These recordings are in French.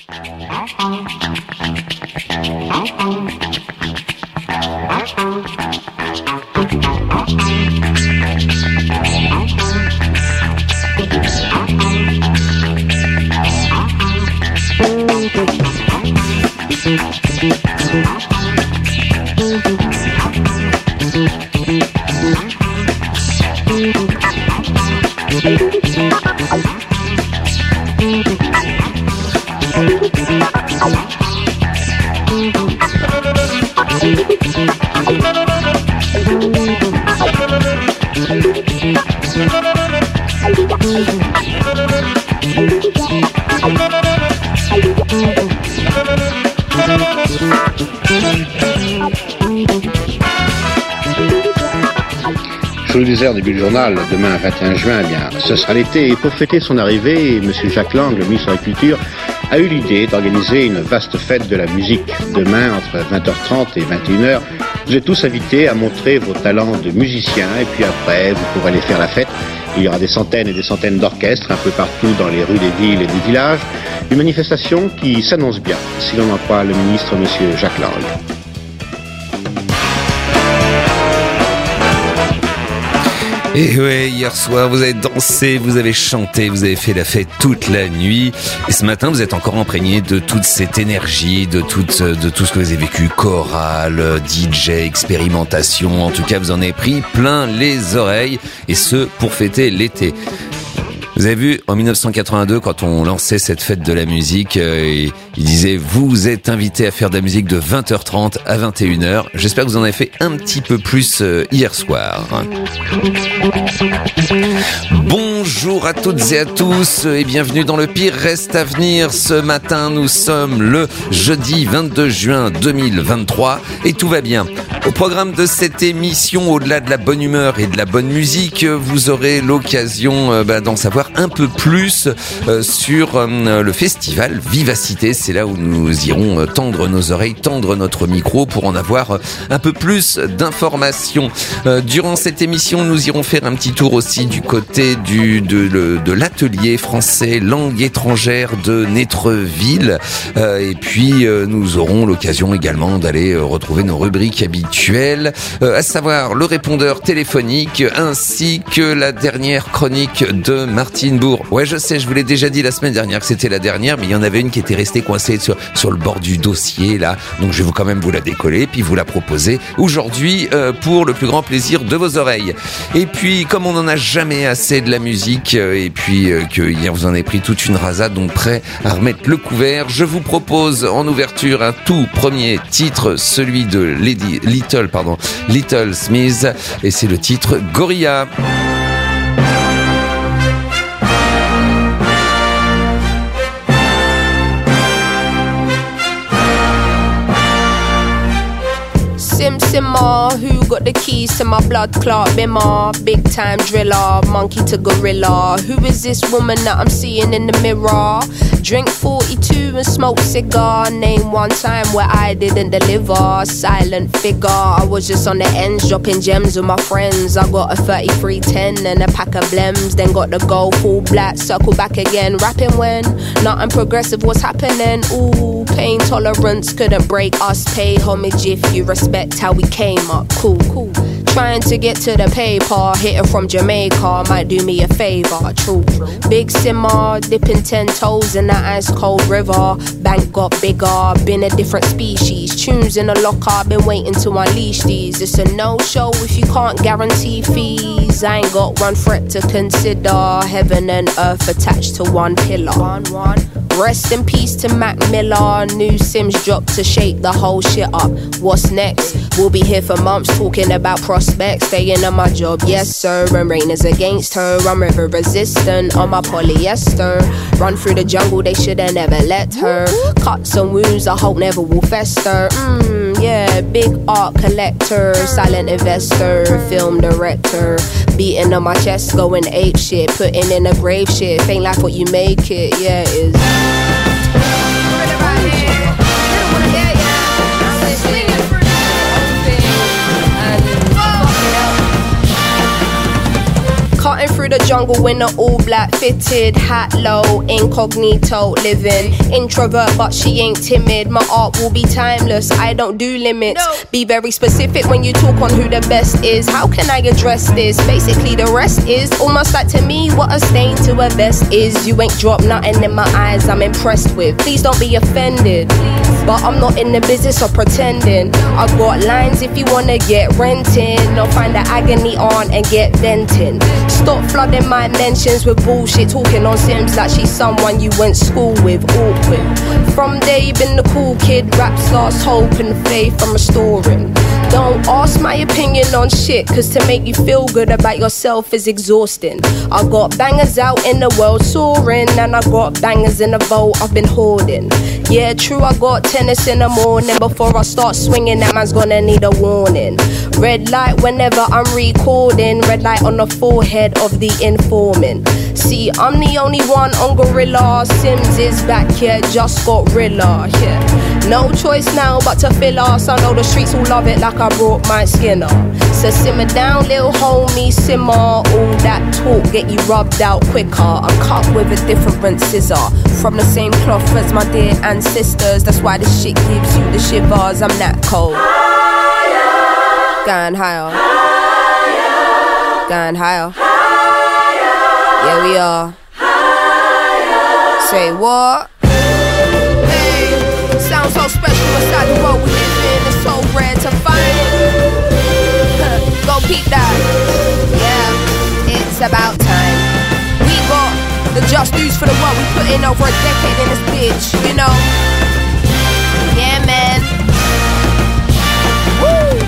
Je vous le disais au début du journal, demain 21 juin, eh bien, ce sera l'été. Et pour fêter son arrivée, M. Jacques Lang, le ministre de la Culture, a eu l'idée d'organiser une vaste fête de la musique. Demain, entre 20h30 et 21h, vous êtes tous invités à montrer vos talents de musiciens. Et puis après, vous pourrez aller faire la fête. Il y aura des centaines et des centaines d'orchestres un peu partout dans les rues des villes et des villages. Une manifestation qui s'annonce bien, si l'on en croit le ministre M. Jacques Lang. Et ouais, hier soir, vous avez dansé, vous avez chanté, vous avez fait la fête toute la nuit. Et ce matin, vous êtes encore imprégné de toute cette énergie, de tout ce que vous avez vécu, chorale, DJ, expérimentation. En tout cas, vous en avez pris plein les oreilles. Et ce, pour fêter l'été. Vous avez vu, en 1982, quand on lançait cette fête de la musique, il disait « Vous êtes invités à faire de la musique de 20h30 à 21h ». J'espère que vous en avez fait un petit peu plus hier soir. Bonjour à toutes et à tous et bienvenue dans Le Pire Reste à Venir. Ce matin, nous sommes le jeudi 22 juin 2023 et tout va bien. Au programme de cette émission, au-delà de la bonne humeur et de la bonne musique, vous aurez l'occasion d'en savoir un peu plus sur le festival Vivacité. C'est là où nous irons tendre nos oreilles, tendre notre micro pour en avoir un peu plus d'informations. Durant cette émission, nous irons faire un petit tour aussi du côté de l'atelier français langue étrangère de Nétreville. Et puis, nous aurons l'occasion également d'aller retrouver nos rubriques habituelles, à savoir le répondeur téléphonique ainsi que la dernière chronique de Martine Bourg. Ouais, je sais, je vous l'ai déjà dit la semaine dernière que c'était la dernière, mais il y en avait une qui était restée coincée sur le bord du dossier, là. Donc, je vais quand même vous la décoller, puis vous la proposer aujourd'hui pour le plus grand plaisir de vos oreilles. Et puis, comme on n'en a jamais assez de la musique, et puis que hier vous en avez pris toute une rasade, donc prêt à remettre le couvert, je vous propose en ouverture un tout premier titre, celui de Little Smith, et c'est le titre Gorilla. Simmer, who got the keys to my blood clot bimmer? Big time driller, monkey to gorilla. Who is this woman that I'm seeing in the mirror? Drink 42 and smoke cigar. Name one time where I didn't deliver. Silent figure, I was just on the ends, dropping gems with my friends. I got a 3310 and a pack of blems. Then got the gold full black, circle back again. Rapping when nothing progressive was happening. Ooh, pain tolerance couldn't break us. Pay homage if you respect how we came up. Cool. Trying to get to the paper, hitting from Jamaica might do me a favor. True. Big simmer, dipping 10 toes in that ice cold river. Bank got bigger, been a different species. Tunes in the locker, been waiting to unleash these. It's a no-show if you can't guarantee fees. I ain't got one threat to consider. Heaven and earth attached to one pillar. Rest in peace to Mac Miller. New Sims dropped to shake the whole shit up. What's next? We'll be here for months talking about prospects. Staying on my job, yes sir. And rain is against her. I'm river resistant on my polyester. Run through the jungle, they shoulda never let her. Cuts and wounds I hope never will fester. Yeah, big art collector, silent investor, film director. Beating on my chest, going ape shit. Putting in a grave shit. Ain't like what you make it, yeah it is. Cutting through the jungle in a all black fitted hat low, incognito living. Introvert but she ain't timid. My art will be timeless, I don't do limits. Be very specific when you talk on who the best is. How can I address this? Basically the rest is almost like to me what a stain to a vest is. You ain't dropped nothing in my eyes I'm impressed with. Please don't be offended, but I'm not in the business of pretending. I got lines if you wanna get renting, or find the agony on and get venting. Stop flooding my mentions with bullshit, talking on Sims like she's someone you went school with. Awkward. From day you been the cool kid, raps lost hope and faith I'm restoring. Don't ask my opinion on shit, cause to make you feel good about yourself is exhausting. I got bangers out in the world soaring, and I got bangers in the vault I've been hoarding. Yeah, true, I got tennis in the morning. Before I start swinging, that man's gonna need a warning. Red light whenever I'm recording, red light on the forehead of the informant. See, I'm the only one on Gorilla. Sims is back here, just got Rilla, yeah. No choice now but to fill us. I know the streets will love it like I brought my skin up. So simmer down, little homie, simmer. All that talk get you rubbed out quicker. I'm cut with a different scissor, from the same cloth as my dear ancestors. That's why this shit gives you the shivers. I'm that cold. Higher. Going higher. Higher. Going higher. Higher. Yeah, we are. Higher. Say what? Sounds so special inside the world we live in. It's so rare to find it. Go peep that. Yeah, it's about time. We got the just dues for the work we put in over a decade in this bitch, you know. Yeah, man. Woo!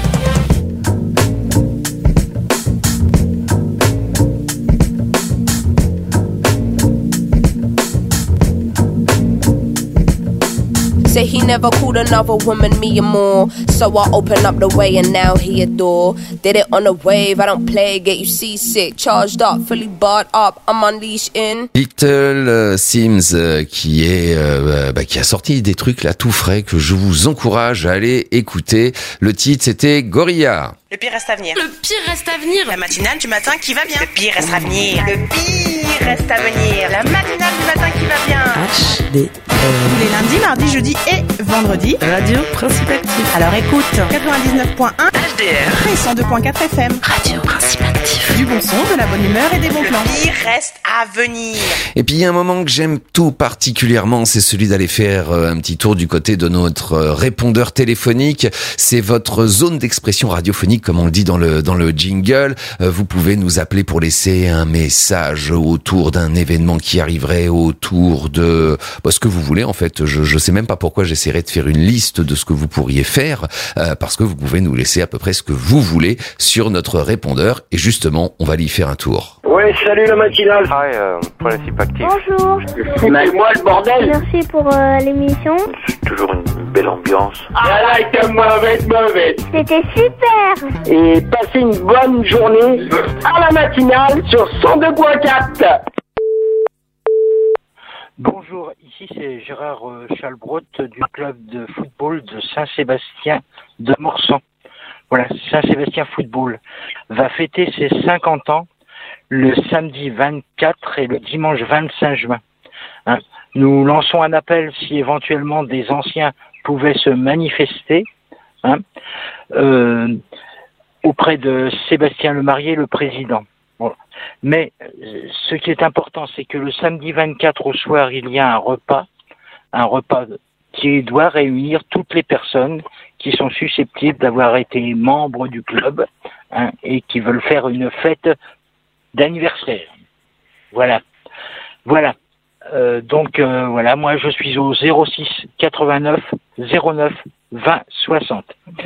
Say he never called another woman me or more, so I opened up the way and now he adore. Did it on a wave, I don't play, get you seasick. Charged up, fully barred up, I'm unleashed in. Little Sims qui a sorti des trucs là tout frais que je vous encourage à aller écouter. Le titre c'était Gorilla. Le pire reste à venir. Le pire reste à venir. La matinale du matin qui va bien. Le pire reste à venir. Le pire reste à venir. La matinale du matin qui va bien. HDR. Tous les lundis, mardis, jeudis et vendredis. Radio Principe Actif. Alors écoute, 99.1 HDR et 102.4 FM. Radio Principe Actif. Du bon son, de la bonne humeur et des bons plans. Le pire reste à venir. Et puis il y a un moment que j'aime tout particulièrement, c'est celui d'aller faire un petit tour du côté de notre répondeur téléphonique. C'est votre zone d'expression radiophonique, comme on le dit dans le jingle. Vous pouvez nous appeler pour laisser un message autour d'un événement qui arriverait, autour de ce que vous voulez. En fait, je sais même pas pourquoi j'essaierai de faire une liste de ce que vous pourriez faire, parce que vous pouvez nous laisser à peu près ce que vous voulez sur notre répondeur. Et justement, on va y faire un tour. Ouais, salut la matinale. Hi, Principe Actif. Bonjour. Moi le bordel. Merci pour l'émission. C'est toujours une belle ambiance. I like a mauvaise. C'était super. Et passez une bonne journée à la matinale sur 102.4. Bonjour, ici c'est Gérard Chalbrotte du club de football de Saint-Sébastien de Morsan. Voilà, Saint-Sébastien Football va fêter ses 50 ans le samedi 24 et le dimanche 25 juin. Nous lançons un appel si éventuellement des anciens pouvaient se manifester auprès de Sébastien Lemarié, le président. Bon. Mais ce qui est important, c'est que le samedi 24 au soir, il y a un repas qui doit réunir toutes les personnes qui sont susceptibles d'avoir été membres du club et qui veulent faire une fête d'anniversaire. Voilà. Donc voilà, moi je suis au 06 89 09 20 60.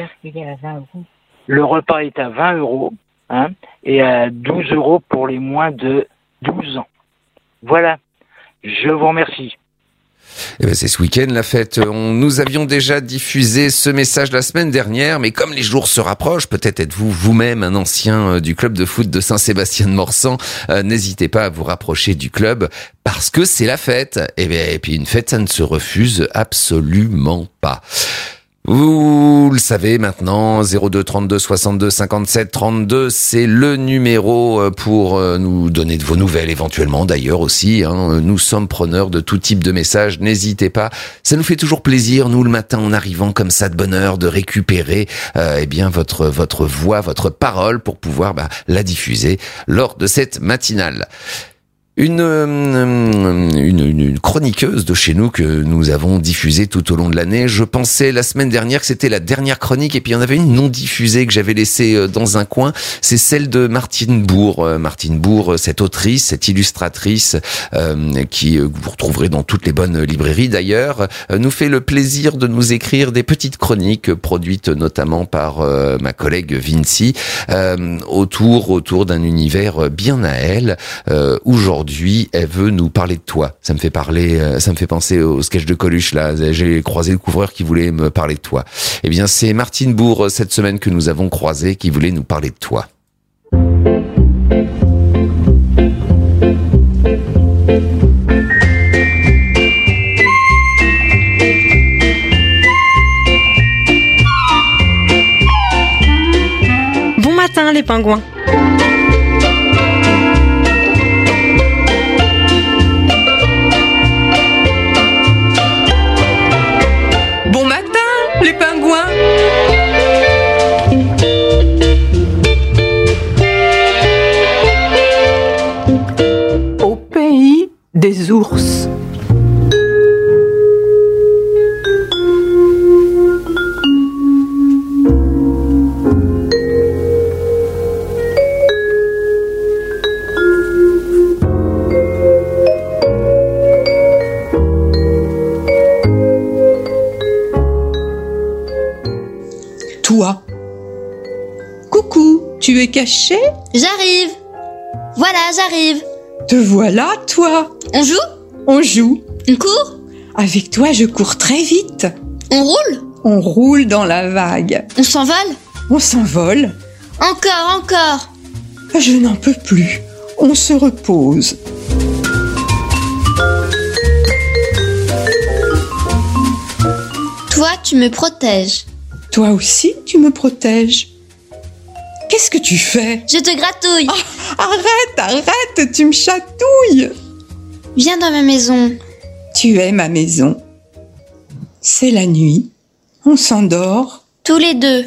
Le repas est à 20 € et à 12 € pour les moins de 12 ans. Voilà, je vous remercie. Eh ben c'est ce week-end la fête. Nous avions déjà diffusé ce message la semaine dernière, mais comme les jours se rapprochent, peut-être êtes-vous vous-même un ancien du club de foot de Saint-Sébastien de Morsan. N'hésitez pas à vous rapprocher du club parce que c'est la fête. Et puis une fête, ça ne se refuse absolument pas. Vous le savez maintenant, 02 32 62 57 32, c'est le numéro pour nous donner de vos nouvelles, éventuellement d'ailleurs aussi. Nous sommes preneurs de tout type de messages, n'hésitez pas. Ça nous fait toujours plaisir, nous, le matin, en arrivant comme ça de bonne heure, de récupérer votre voix, votre parole pour pouvoir la diffuser lors de cette matinale. Une chroniqueuse de chez nous que nous avons diffusée tout au long de l'année. Je pensais la semaine dernière que c'était la dernière chronique et puis il y en avait une non diffusée que j'avais laissée dans un coin. C'est celle de Martine Bourg. Martine Bourg, cette autrice, cette illustratrice qui vous retrouverez dans toutes les bonnes librairies d'ailleurs, nous fait le plaisir de nous écrire des petites chroniques produites notamment par ma collègue Vinci autour d'un univers bien à elle. Aujourd'hui, elle veut nous parler de toi. Ça me fait penser au sketch de Coluche, là. J'ai croisé le couvreur qui voulait me parler de toi. Eh bien, c'est Martine Bourg, cette semaine, que nous avons croisé, qui voulait nous parler de toi. Bon matin, les pingouins. Les pingouins. Au pays des ours. Toi. Coucou, tu es caché ? J'arrive. Voilà, j'arrive. Te voilà, toi. On joue ? On joue. On court ? Avec toi, je cours très vite. On roule ? On roule dans la vague. On s'envole ? On s'envole. Encore. Je n'en peux plus. On se repose. Toi, tu me protèges. Toi aussi, tu me protèges. Qu'est-ce que tu fais ? Je te gratouille. Arrête, tu me chatouilles. Viens dans ma maison. Tu es ma maison. C'est la nuit. On s'endort. Tous les deux.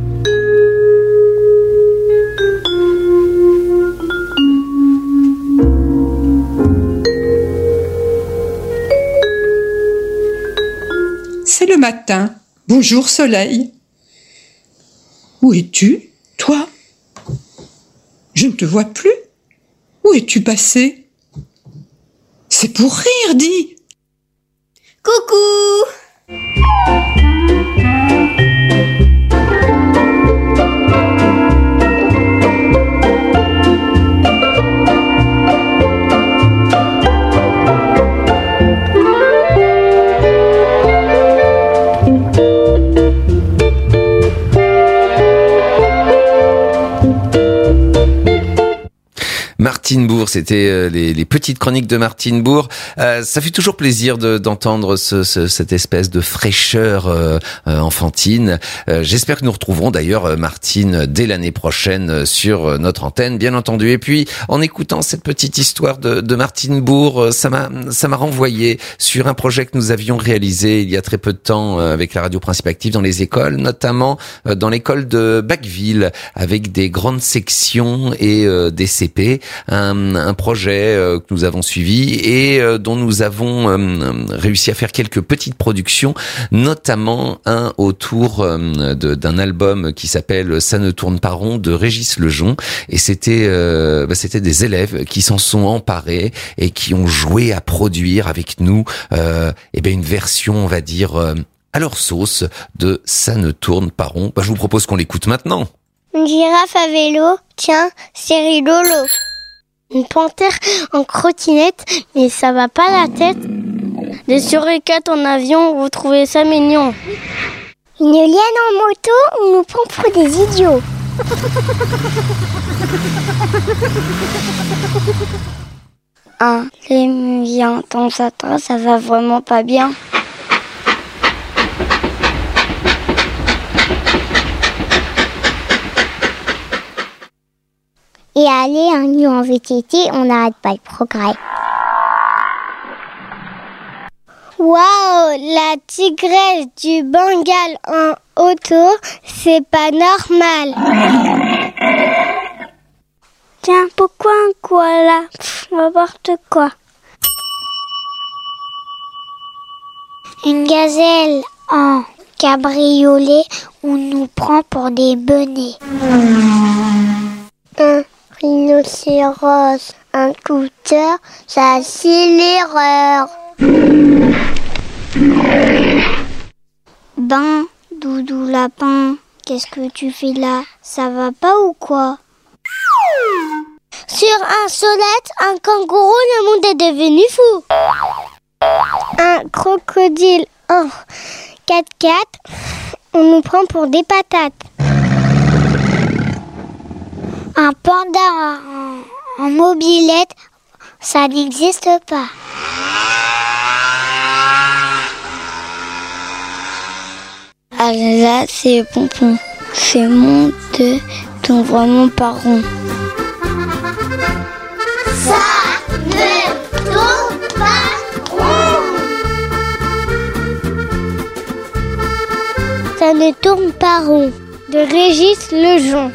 C'est le matin. Bonjour soleil. Où es-tu, toi ? Je ne te vois plus. Où es-tu passé ? C'est pour rire, dis. Coucou. Martine Bourg, c'était les petites chroniques de Martine Bourg. Ça fait toujours plaisir d'entendre cette espèce de fraîcheur enfantine. J'espère que nous retrouverons d'ailleurs Martine dès l'année prochaine sur notre antenne, bien entendu. Et puis, en écoutant cette petite histoire de Martine Bourg, ça m'a renvoyé sur un projet que nous avions réalisé il y a très peu de temps avec la radio Principe Active dans les écoles, notamment dans l'école de Bacqueville, avec des grandes sections et des CP. Un projet que nous avons suivi et dont nous avons réussi à faire quelques petites productions, notamment un autour d'un album qui s'appelle Ça ne tourne pas rond de Régis Lejon, et c'était des élèves qui s'en sont emparés et qui ont joué à produire avec nous une version, on va dire, à leur sauce de Ça ne tourne pas rond. Je vous propose qu'on l'écoute maintenant. Une girafe à vélo, tiens, c'est rigolo. Une panthère en trottinette, mais ça va pas la tête. Des suricates en avion, vous trouvez ça mignon. Une liane en moto, on nous prend pour des idiots. Un lémurien dans sa trace, ça va vraiment pas bien. Et aller en nu en VTT, on n'arrête pas le progrès. Waouh, la tigresse du Bengale en auto, c'est pas normal. Tiens, pourquoi un koala? N'importe quoi. Une gazelle en cabriolet, on nous prend pour des benets. Un rhinocéros, un scooter, ça c'est l'erreur. Ben, Doudou Lapin, qu'est-ce que tu fais là? Ça va pas ou quoi? Sur un solette, un kangourou, le monde est devenu fou. Un crocodile en 4x4, on nous prend pour des patates. Un panda en mobilette, ça n'existe pas. Ah là, c'est Pompon. C'est mon deux, ton vraiment pas rond. Ça ne tourne pas rond. Ça ne tourne pas rond. De Régis Lejean.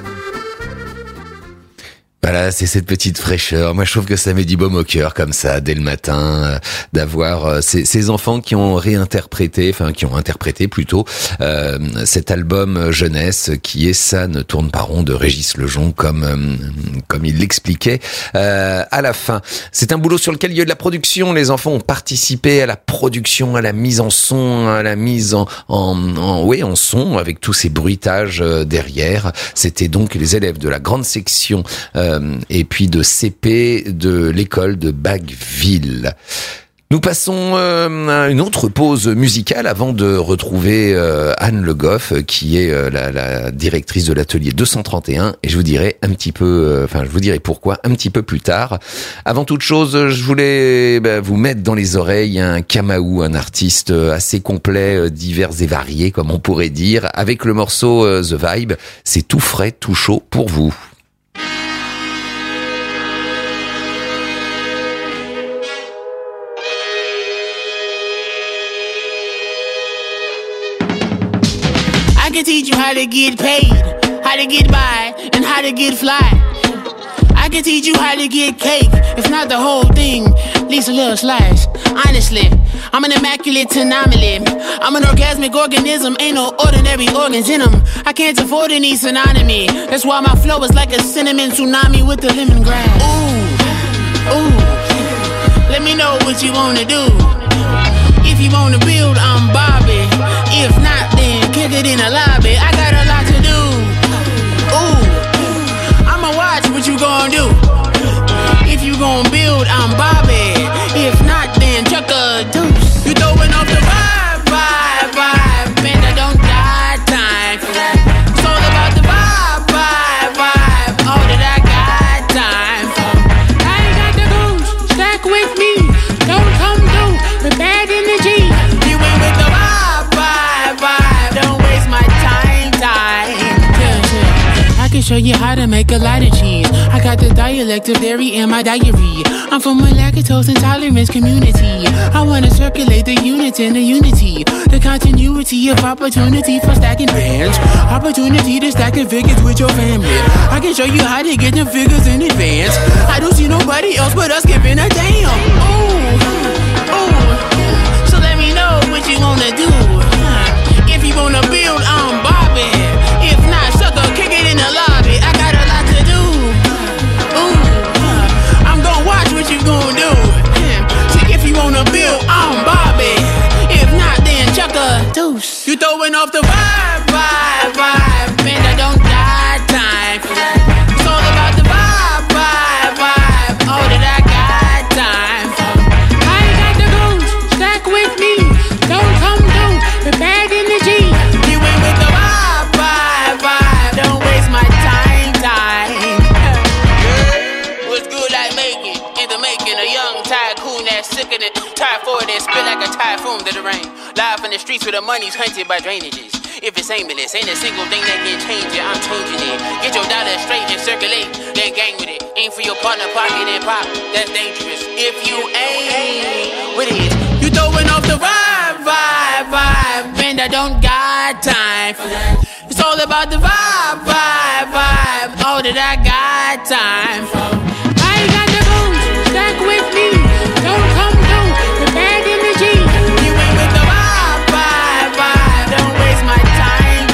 Voilà, c'est cette petite fraîcheur. Moi, je trouve que ça met du baume au cœur, comme ça, dès le matin, d'avoir ces enfants qui ont interprété plutôt, cet album jeunesse qui est Ça ne tourne pas rond de Régis Lejean, comme il l'expliquait à la fin. C'est un boulot sur lequel il y a eu de la production. Les enfants ont participé à la production, à la mise en son, à la mise en son, avec tous ces bruitages derrière. C'était donc les élèves de la grande section et puis de CP de l'école de Bagueville. Nous passons à une autre pause musicale avant de retrouver Anne Le Goff, qui est la directrice de l'atelier 231, et je vous dirai pourquoi un petit peu plus tard. Avant toute chose, je voulais vous mettre dans les oreilles un Kamaou, un artiste assez complet, divers et varié, comme on pourrait dire, avec le morceau The Vibe. C'est tout frais, tout chaud pour vous. I can teach you how to get paid, how to get by, and how to get fly. I can teach you how to get cake, if not the whole thing, at least a little slice. Honestly, I'm an immaculate anomaly. I'm an orgasmic organism, ain't no ordinary organs in them. I can't afford any synonymy. That's why my flow is like a cinnamon tsunami with the lemongrass. Ooh, ooh, let me know what you wanna do. If you wanna build, I'm Bobby. If not, then kick it in the lobby. I got a lot to do. Ooh, I'ma watch what you gon' do. If you gon' build, I'm Bobby. If not, then chuck a deuce. You throwing off the vibe, vibe, vibe. Man, I don't die time for that. It's all about the vibe, vibe, vibe. All that I got time for. I ain't got the goose, stack with me. Don't come through with bad energy. You ain't with the vibe, vibe, vibe. Don't waste my time, time. Yeah. I can show you how to make a lot of cheese. I got the dialect of dairy in my diary. I'm from a lactose intolerance community. I wanna circulate the units in the unity. The continuity of opportunity for stacking bands. Opportunity to stack the figures with your family. I can show you how to get the figures in advance. I don't see nobody else but us giving a damn. Ooh, ooh. So let me know what you wanna do. If you wanna build, I'm Bobby. If not, sucker, kick it in the lobby. I got a lot to do. Ooh, I'm gonna watch what you gonna do. See, if you wanna build, I'm Bobby. If not, then chuck a deuce. You throwing off the vibe, vibe, vibe. Man, I don't die time for that. It's all about the vibe, vibe, vibe. All that I got time for. I ain't got the goose, stack with me. Don't come through with bad energy. You ain't with the vibe, vibe, vibe. Don't waste my time, time. What's good like making? In the making, a young tycoon that's sickening. Typhoid and spit like a typhoon to the rain. Live in the streets where the money's hunted by drainages. If it's aimless, ain't a single thing that can change it. I'm changing it. Get your dollar straight and circulate, then gang with it. Aim for your partner, pocket and pop. That's dangerous. If you ain't with it, you throwing off the vibe. Man, I don't got time for that. It's all about the vibe. All that I got time for. I ain't got the booze, stack with me. Don't come through with bad energy. You ain't with the vibe. Don't waste my time.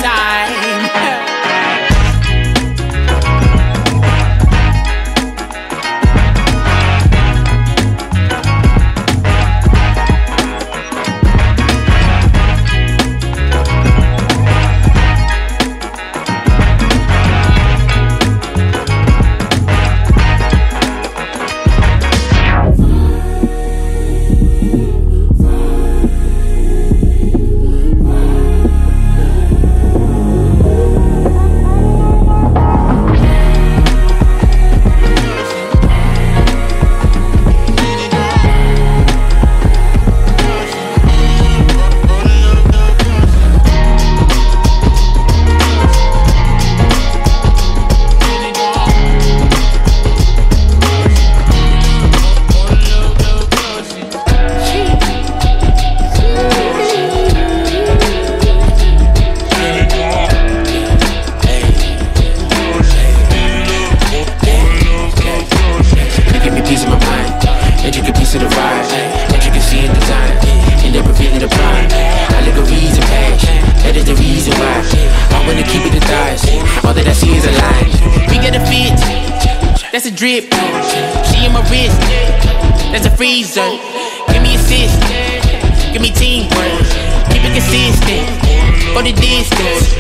That's a drip. She in my wrist. That's a freezer. Give me assist. Give me teamwork. Keep it consistent. For the distance.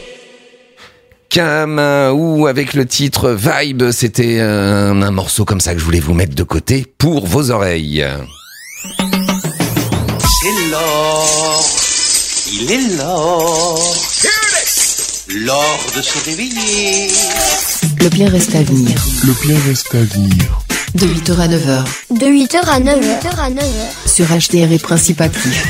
Kamau avec le titre Vibe, c'était un morceau comme ça que je voulais vous mettre de côté pour vos oreilles. C'est l'or, il est l'or, l'or de se réveiller. Le bien reste à venir. Le bien reste à venir. De 8h à 9h. De 8h à 9h. Sur HDR et Principe Actif.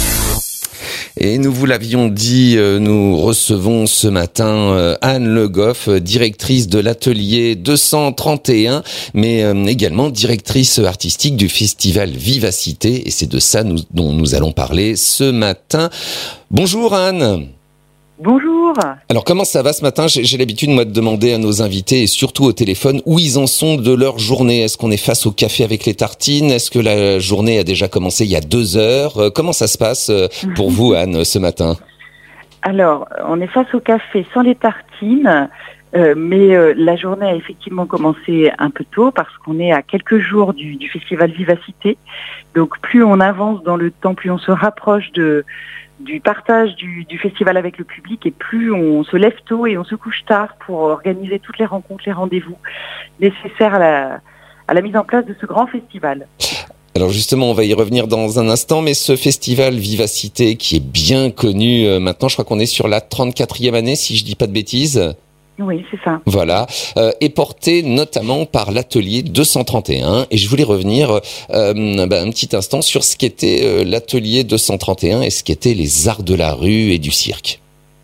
Et nous vous l'avions dit, nous recevons ce matin Anne Le Goff, directrice de l'atelier 231, mais également directrice artistique du festival Vivacité. Et c'est de ça dont nous allons parler ce matin. Bonjour Anne. Bonjour. Alors comment ça va ce matin ? J'ai l'habitude moi de demander à nos invités et surtout au téléphone où ils en sont de leur journée. Est-ce qu'on est face au café avec les tartines ? Est-ce que la journée a déjà commencé il y a 2 heures ? Comment ça se passe pour vous Anne ce matin ? Alors on est face au café sans les tartines, mais la journée a effectivement commencé un peu tôt parce qu'on est à quelques jours du festival Vivacité. Donc plus on avance dans le temps, plus on se rapproche du partage du festival avec le public et plus on se lève tôt et on se couche tard pour organiser toutes les rencontres, les rendez-vous nécessaires à la mise en place de ce grand festival. Alors justement, on va y revenir dans un instant, mais ce festival Vivacité qui est bien connu maintenant, je crois qu'on est sur la 34e année si je dis pas de bêtises. Oui, c'est ça. Voilà, est porté notamment par l'atelier 231 et je voulais revenir un petit instant sur ce qu'était l'atelier 231 et ce qu'étaient les arts de la rue et du cirque.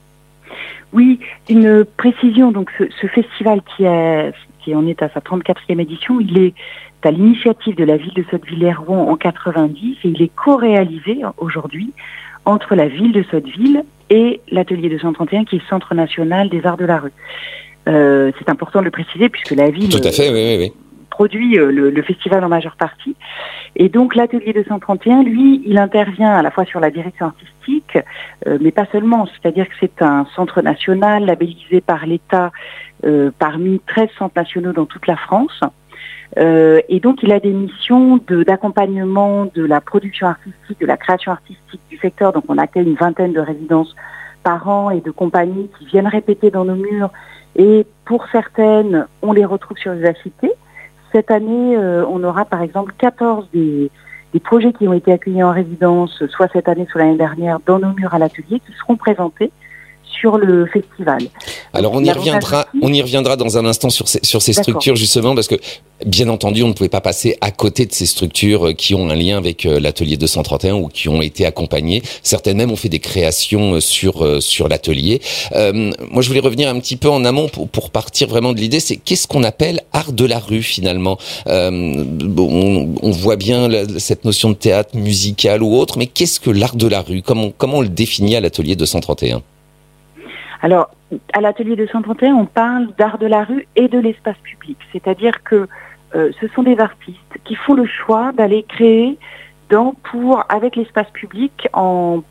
Oui, une précision, donc ce festival qui en est à sa 34e édition, il est à l'initiative de la ville de Sotteville-lès-Rouen en 90 et il est co-réalisé aujourd'hui entre la ville de Sotteville et l'atelier 231 qui est Centre national des arts de la rue. C'est important de le préciser puisque la ville tout à fait, oui. produit le festival en majeure partie. Et donc l'atelier 231, lui, il intervient à la fois sur la direction artistique, mais pas seulement. C'est-à-dire que c'est un centre national labellisé par l'État parmi 13 centres nationaux dans toute la France. Et donc il a des missions d'accompagnement de la production artistique, de la création artistique du secteur. Donc on accueille une vingtaine de résidences par an et de compagnies qui viennent répéter dans nos murs. Et pour certaines, on les retrouve sur Vivacité. Cette année, on aura par exemple 14 des projets qui ont été accueillis en résidence, soit cette année, soit l'année dernière, dans nos murs à l'atelier, qui seront présentés sur le festival. Alors on y reviendra dans un instant sur ces structures justement, parce que bien entendu on ne pouvait pas passer à côté de ces structures qui ont un lien avec l'atelier 231 ou qui ont été accompagnées. Certaines même ont fait des créations sur l'atelier. Moi je voulais revenir un petit peu en amont pour partir vraiment de l'idée, c'est qu'est-ce qu'on appelle art de la rue finalement. On voit bien cette notion de théâtre musical ou autre, mais qu'est-ce que l'art de la rue? Comment on le définit à l'atelier 231? Alors, à l'atelier 231, on parle d'art de la rue et de l'espace public. C'est-à-dire que ce sont des artistes qui font le choix d'aller créer avec l'espace public ils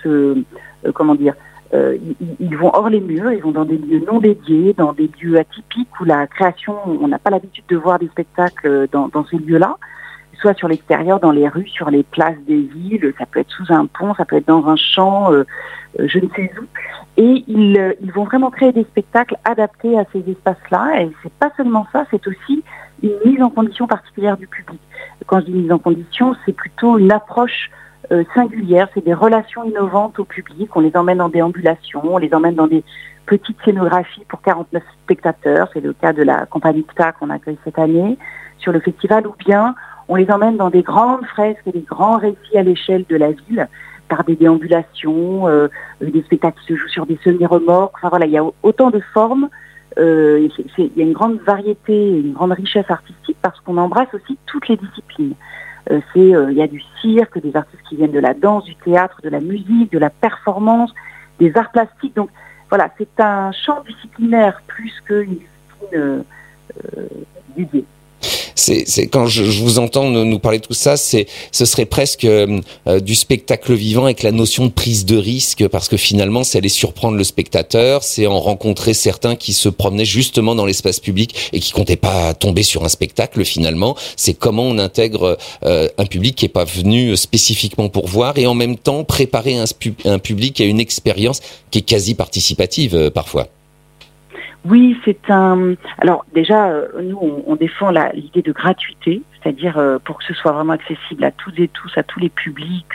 vont hors les murs, ils vont dans des lieux non dédiés, dans des lieux atypiques où la création, on n'a pas l'habitude de voir des spectacles dans ces lieux-là, soit sur l'extérieur, dans les rues, sur les places des villes, ça peut être sous un pont, ça peut être dans un champ, je ne sais où. Et ils vont vraiment créer des spectacles adaptés à ces espaces-là. Et c'est pas seulement ça, c'est aussi une mise en condition particulière du public. Quand je dis mise en condition, c'est plutôt une approche singulière, c'est des relations innovantes au public. On les emmène dans des ambulations, on les emmène dans des petites scénographies pour 49 spectateurs. C'est le cas de la compagnie CTA qu'on accueille cette année sur le festival, ou bien on les emmène dans des grandes fresques et des grands récits à l'échelle de la ville, par des déambulations, des spectacles qui se jouent sur des semi-remorques. Enfin voilà, il y a autant de formes. Il y a une grande variété, une grande richesse artistique parce qu'on embrasse aussi toutes les disciplines. Il y a du cirque, des artistes qui viennent de la danse, du théâtre, de la musique, de la performance, des arts plastiques. Donc voilà, c'est un champ disciplinaire plus qu'une discipline dédiée. C'est quand je vous entends nous parler de tout ça, ce serait presque du spectacle vivant avec la notion de prise de risque, parce que finalement c'est aller surprendre le spectateur, c'est en rencontrer certains qui se promenaient justement dans l'espace public et qui comptaient pas tomber sur un spectacle finalement. C'est comment on intègre un public qui est pas venu spécifiquement pour voir et en même temps préparer un public à une expérience qui est quasi participative parfois. Oui, alors déjà, nous, on défend l'idée de gratuité, c'est-à-dire pour que ce soit vraiment accessible à toutes et tous, à tous les publics,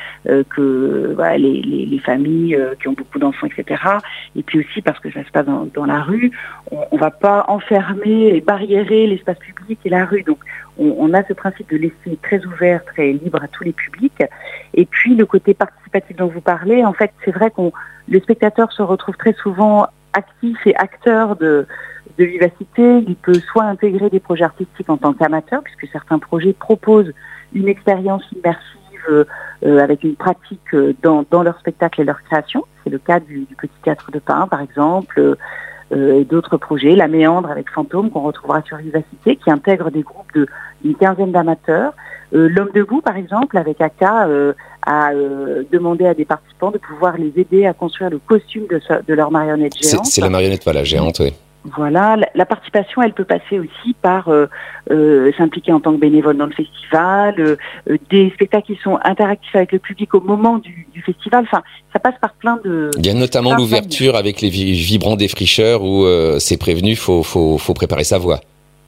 les familles qui ont beaucoup d'enfants, etc. Et puis aussi parce que ça se passe dans la rue, on va pas enfermer et barriérer l'espace public et la rue. Donc, on a ce principe de laisser très ouvert, très libre à tous les publics. Et puis, le côté participatif dont vous parlez, en fait, c'est vrai le spectateur se retrouve très souvent actif et acteur de vivacité. Il peut soit intégrer des projets artistiques en tant qu'amateur, puisque certains projets proposent une expérience immersive avec une pratique dans leur spectacle et leur création. C'est le cas du Petit Théâtre de Pin, par exemple, et d'autres projets. La Méandre avec Fantôme, qu'on retrouvera sur Vivacité, qui intègre des groupes d'une quinzaine d'amateurs. L'Homme debout, par exemple, avec Aka, a demandé à des participants de pouvoir les aider à construire le costume de leur marionnette géante. C'est la marionnette, voilà, géante, oui. Voilà, la participation, elle peut passer aussi par s'impliquer en tant que bénévole dans le festival, des spectacles qui sont interactifs avec le public au moment du festival. Enfin, ça passe par plein de... Il y a notamment l'ouverture avec les vibrants défricheurs où c'est prévenu, faut préparer sa voix.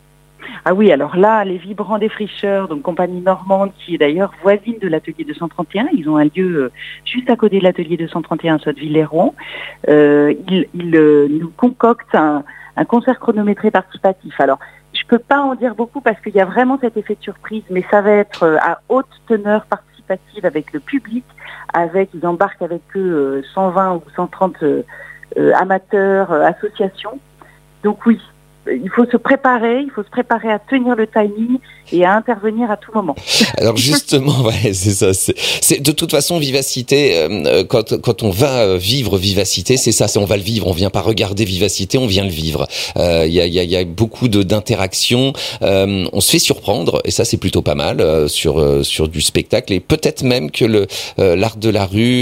Ah oui, alors là, les Vibrants Défricheurs, donc compagnie normande qui est d'ailleurs voisine de l'atelier 231, ils ont un lieu juste à côté de l'atelier 231 à Sotteville-les-Rouen. Ils nous concoctent un concert chronométré participatif. Alors, je peux pas en dire beaucoup parce qu'il y a vraiment cet effet de surprise, mais ça va être à haute teneur participative avec le public, ils embarquent avec eux 120 ou 130 amateurs, associations. Donc oui, il faut se préparer à tenir le timing et à intervenir à tout moment. Alors justement, ouais, c'est ça. C'est de toute façon Vivacité. Quand on va vivre Vivacité, c'est ça. On va le vivre. On vient pas regarder Vivacité, on vient le vivre. Il y a beaucoup d'interactions. On se fait surprendre et ça c'est plutôt pas mal sur du spectacle et peut-être même que l'art de la rue,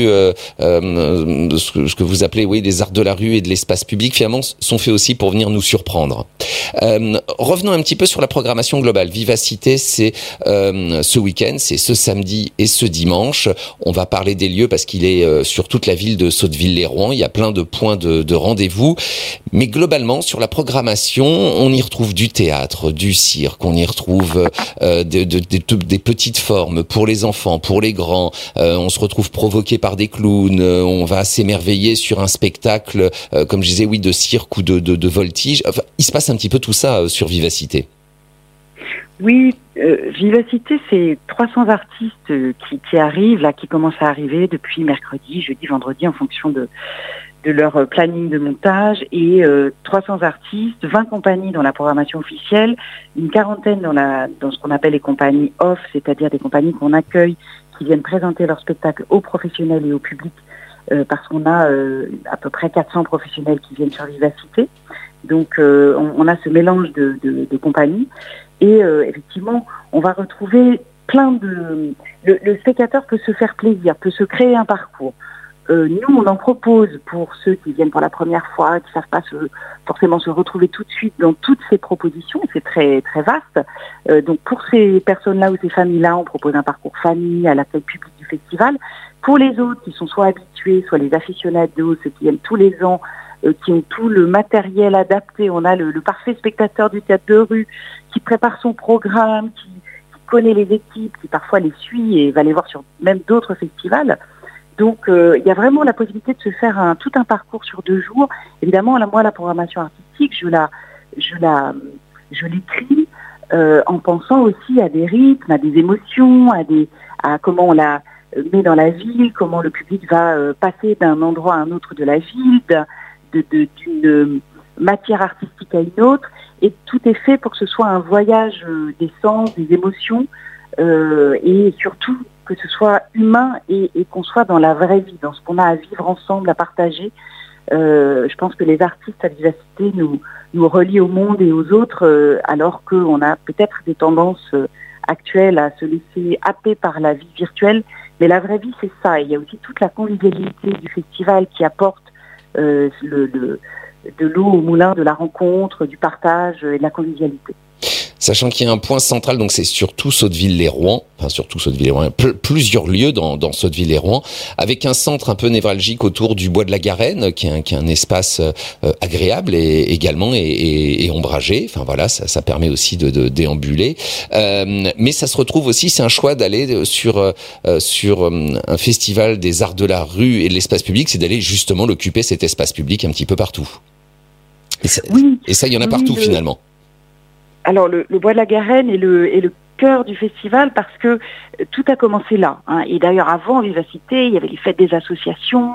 ce que vous appelez les arts de la rue et de l'espace public finalement sont faits aussi pour venir nous surprendre. Revenons un petit peu sur la programmation globale. Vivacité, c'est ce week-end, c'est ce samedi et ce dimanche. On va parler des lieux parce qu'il est sur toute la ville de Sotteville-les-Rouen. Il y a plein de points de rendez-vous. Mais globalement, sur la programmation, on y retrouve du théâtre, du cirque, on y retrouve des petites formes pour les enfants, pour les grands. On se retrouve provoqué par des clowns, on va s'émerveiller sur un spectacle, comme je disais, oui, de cirque ou de voltige. Enfin, il se passe un petit peu tout ça sur Vivacité. Oui, Vivacité, c'est 300 artistes qui arrivent, là, qui commencent à arriver depuis mercredi, jeudi, vendredi, en fonction de leur planning de montage, et 300 artistes, 20 compagnies dans la programmation officielle, une quarantaine dans ce qu'on appelle les compagnies off, c'est-à-dire des compagnies qu'on accueille, qui viennent présenter leur spectacle aux professionnels et au public, parce qu'on a à peu près 400 professionnels qui viennent sur Vivacité. Donc on a ce mélange de compagnies, et effectivement, on va retrouver plein de... Le spectateur peut se faire plaisir, peut se créer un parcours. Nous, on en propose pour ceux qui viennent pour la première fois, qui ne savent pas forcément se retrouver tout de suite dans toutes ces propositions. C'est très, très vaste. Donc, pour ces personnes-là ou ces familles-là, on propose un parcours famille à l'accueil public du festival. Pour les autres qui sont soit habitués, soit les aficionados, ceux qui viennent tous les ans, qui ont tout le matériel adapté. On a le parfait spectateur du théâtre de rue qui prépare son programme, qui connaît les équipes, qui parfois les suit et va les voir sur même d'autres festivals. Donc, il y a vraiment la possibilité de se faire tout un parcours sur 2 jours. Évidemment, moi, la programmation artistique, je l'écris en pensant aussi à des rythmes, à des émotions, à comment on la met dans la ville, comment le public va passer d'un endroit à un autre de la ville, d'une matière artistique à une autre. Et tout est fait pour que ce soit un voyage des sens, des émotions, et surtout que ce soit humain et qu'on soit dans la vraie vie, dans ce qu'on a à vivre ensemble, à partager. Je pense que les artistes à Vivacité nous relient au monde et aux autres, alors qu'on a peut-être des tendances actuelles à se laisser happer par la vie virtuelle. Mais la vraie vie, c'est ça. Et il y a aussi toute la convivialité du festival qui apporte de l'eau au moulin, de la rencontre, du partage et de la convivialité. Sachant qu'il y a un point central, donc c'est surtout Sotteville-les-Rouen, plusieurs lieux dans Sotteville-les-Rouen, avec un centre un peu névralgique autour du bois de la Garenne, qui est un espace agréable et également et ombragé. Enfin voilà, ça permet aussi de déambuler. Mais ça se retrouve aussi, c'est un choix d'aller sur un festival des arts de la rue et de l'espace public, c'est d'aller justement l'occuper cet espace public un petit peu partout. Et ça, il y en a partout finalement. Alors le bois de la Garenne est le cœur du festival parce que tout a commencé là. Hein. Et d'ailleurs avant Vivacité, il y avait les fêtes des associations.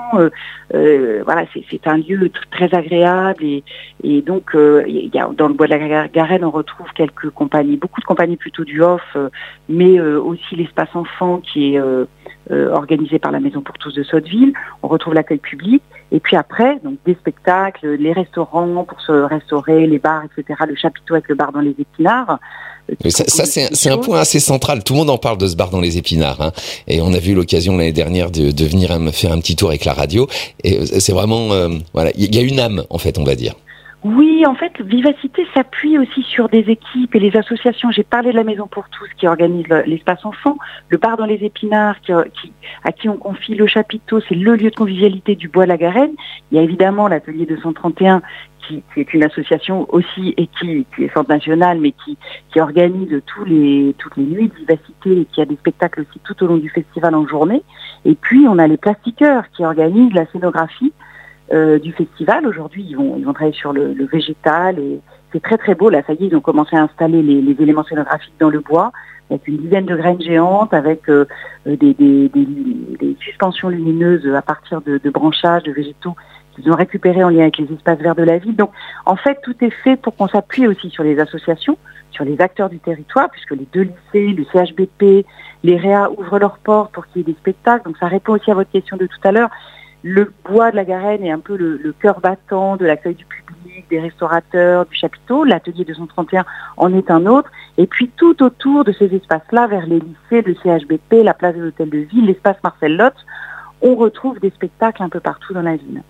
Voilà, c'est un lieu très agréable et donc il y a, dans le bois de la Garenne, on retrouve quelques compagnies, beaucoup de compagnies plutôt du off, mais aussi l'espace enfant qui est organisé par la Maison pour tous de Sotteville. On retrouve l'accueil public. Et puis après, donc des spectacles, les restaurants pour se restaurer, les bars, etc. Le chapiteau avec le bar dans les épinards. Ça c'est un point assez central. Tout le monde en parle de ce bar dans les épinards. Hein. Et on a eu l'occasion l'année dernière de venir faire un petit tour avec la radio. Et c'est vraiment... voilà, il y a une âme, en fait, on va dire. Oui, en fait, Vivacité s'appuie aussi sur des équipes et les associations. J'ai parlé de la Maison pour tous qui organise l'espace enfant, le bar dans les épinards à qui on confie le chapiteau, c'est le lieu de convivialité du bois de la Garenne. Il y a évidemment l'atelier 231 qui est une association aussi et qui est centre national mais qui organise toutes les nuits de Vivacité et qui a des spectacles aussi tout au long du festival en journée. Et puis on a les plastiqueurs qui organisent la scénographie du festival. Aujourd'hui, ils vont travailler sur le végétal et c'est très très beau. Là, ça y est, ils ont commencé à installer les éléments scénographiques dans le bois avec une dizaine de graines géantes, avec des suspensions lumineuses à partir de branchages, de végétaux qu'ils ont récupérés en lien avec les espaces verts de la ville. Donc, en fait, tout est fait pour qu'on s'appuie aussi sur les associations, sur les acteurs du territoire, puisque les 2 lycées, le CHBP, les REA ouvrent leurs portes pour qu'il y ait des spectacles. Donc, ça répond aussi à votre question de tout à l'heure. Le bois de la Garenne est un peu le cœur battant de l'accueil du public, des restaurateurs, du chapiteau. L'atelier 231 en est un autre. Et puis tout autour de ces espaces-là, vers les lycées, le CHBP, la place de l'Hôtel de Ville, l'espace Marcel Lotte, on retrouve des spectacles un peu partout dans la ville.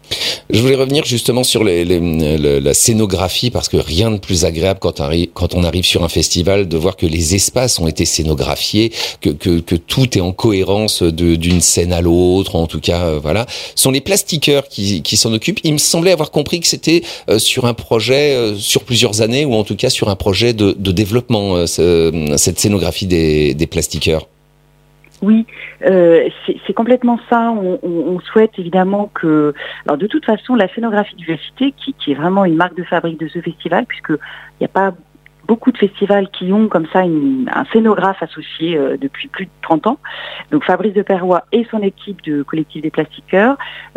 Je voulais revenir justement sur la scénographie, parce que rien de plus agréable quand on arrive sur un festival de voir que les espaces ont été scénographiés, que tout est en cohérence d'une scène à l'autre, en tout cas, voilà. Ce sont les plastiqueurs qui s'en occupent. Il me semblait avoir compris que c'était sur un projet sur plusieurs années, ou en tout cas sur un projet de développement, cette scénographie des plastiqueurs. Oui, c'est complètement ça. On souhaite évidemment que... Alors de toute façon, la scénographie diversité, qui est vraiment une marque de fabrique de ce festival, puisque il n'y a pas beaucoup de festivals qui ont comme ça un scénographe associé depuis plus de 30 ans. Donc Fabrice de Perrois et son équipe de collectif des plastiqueurs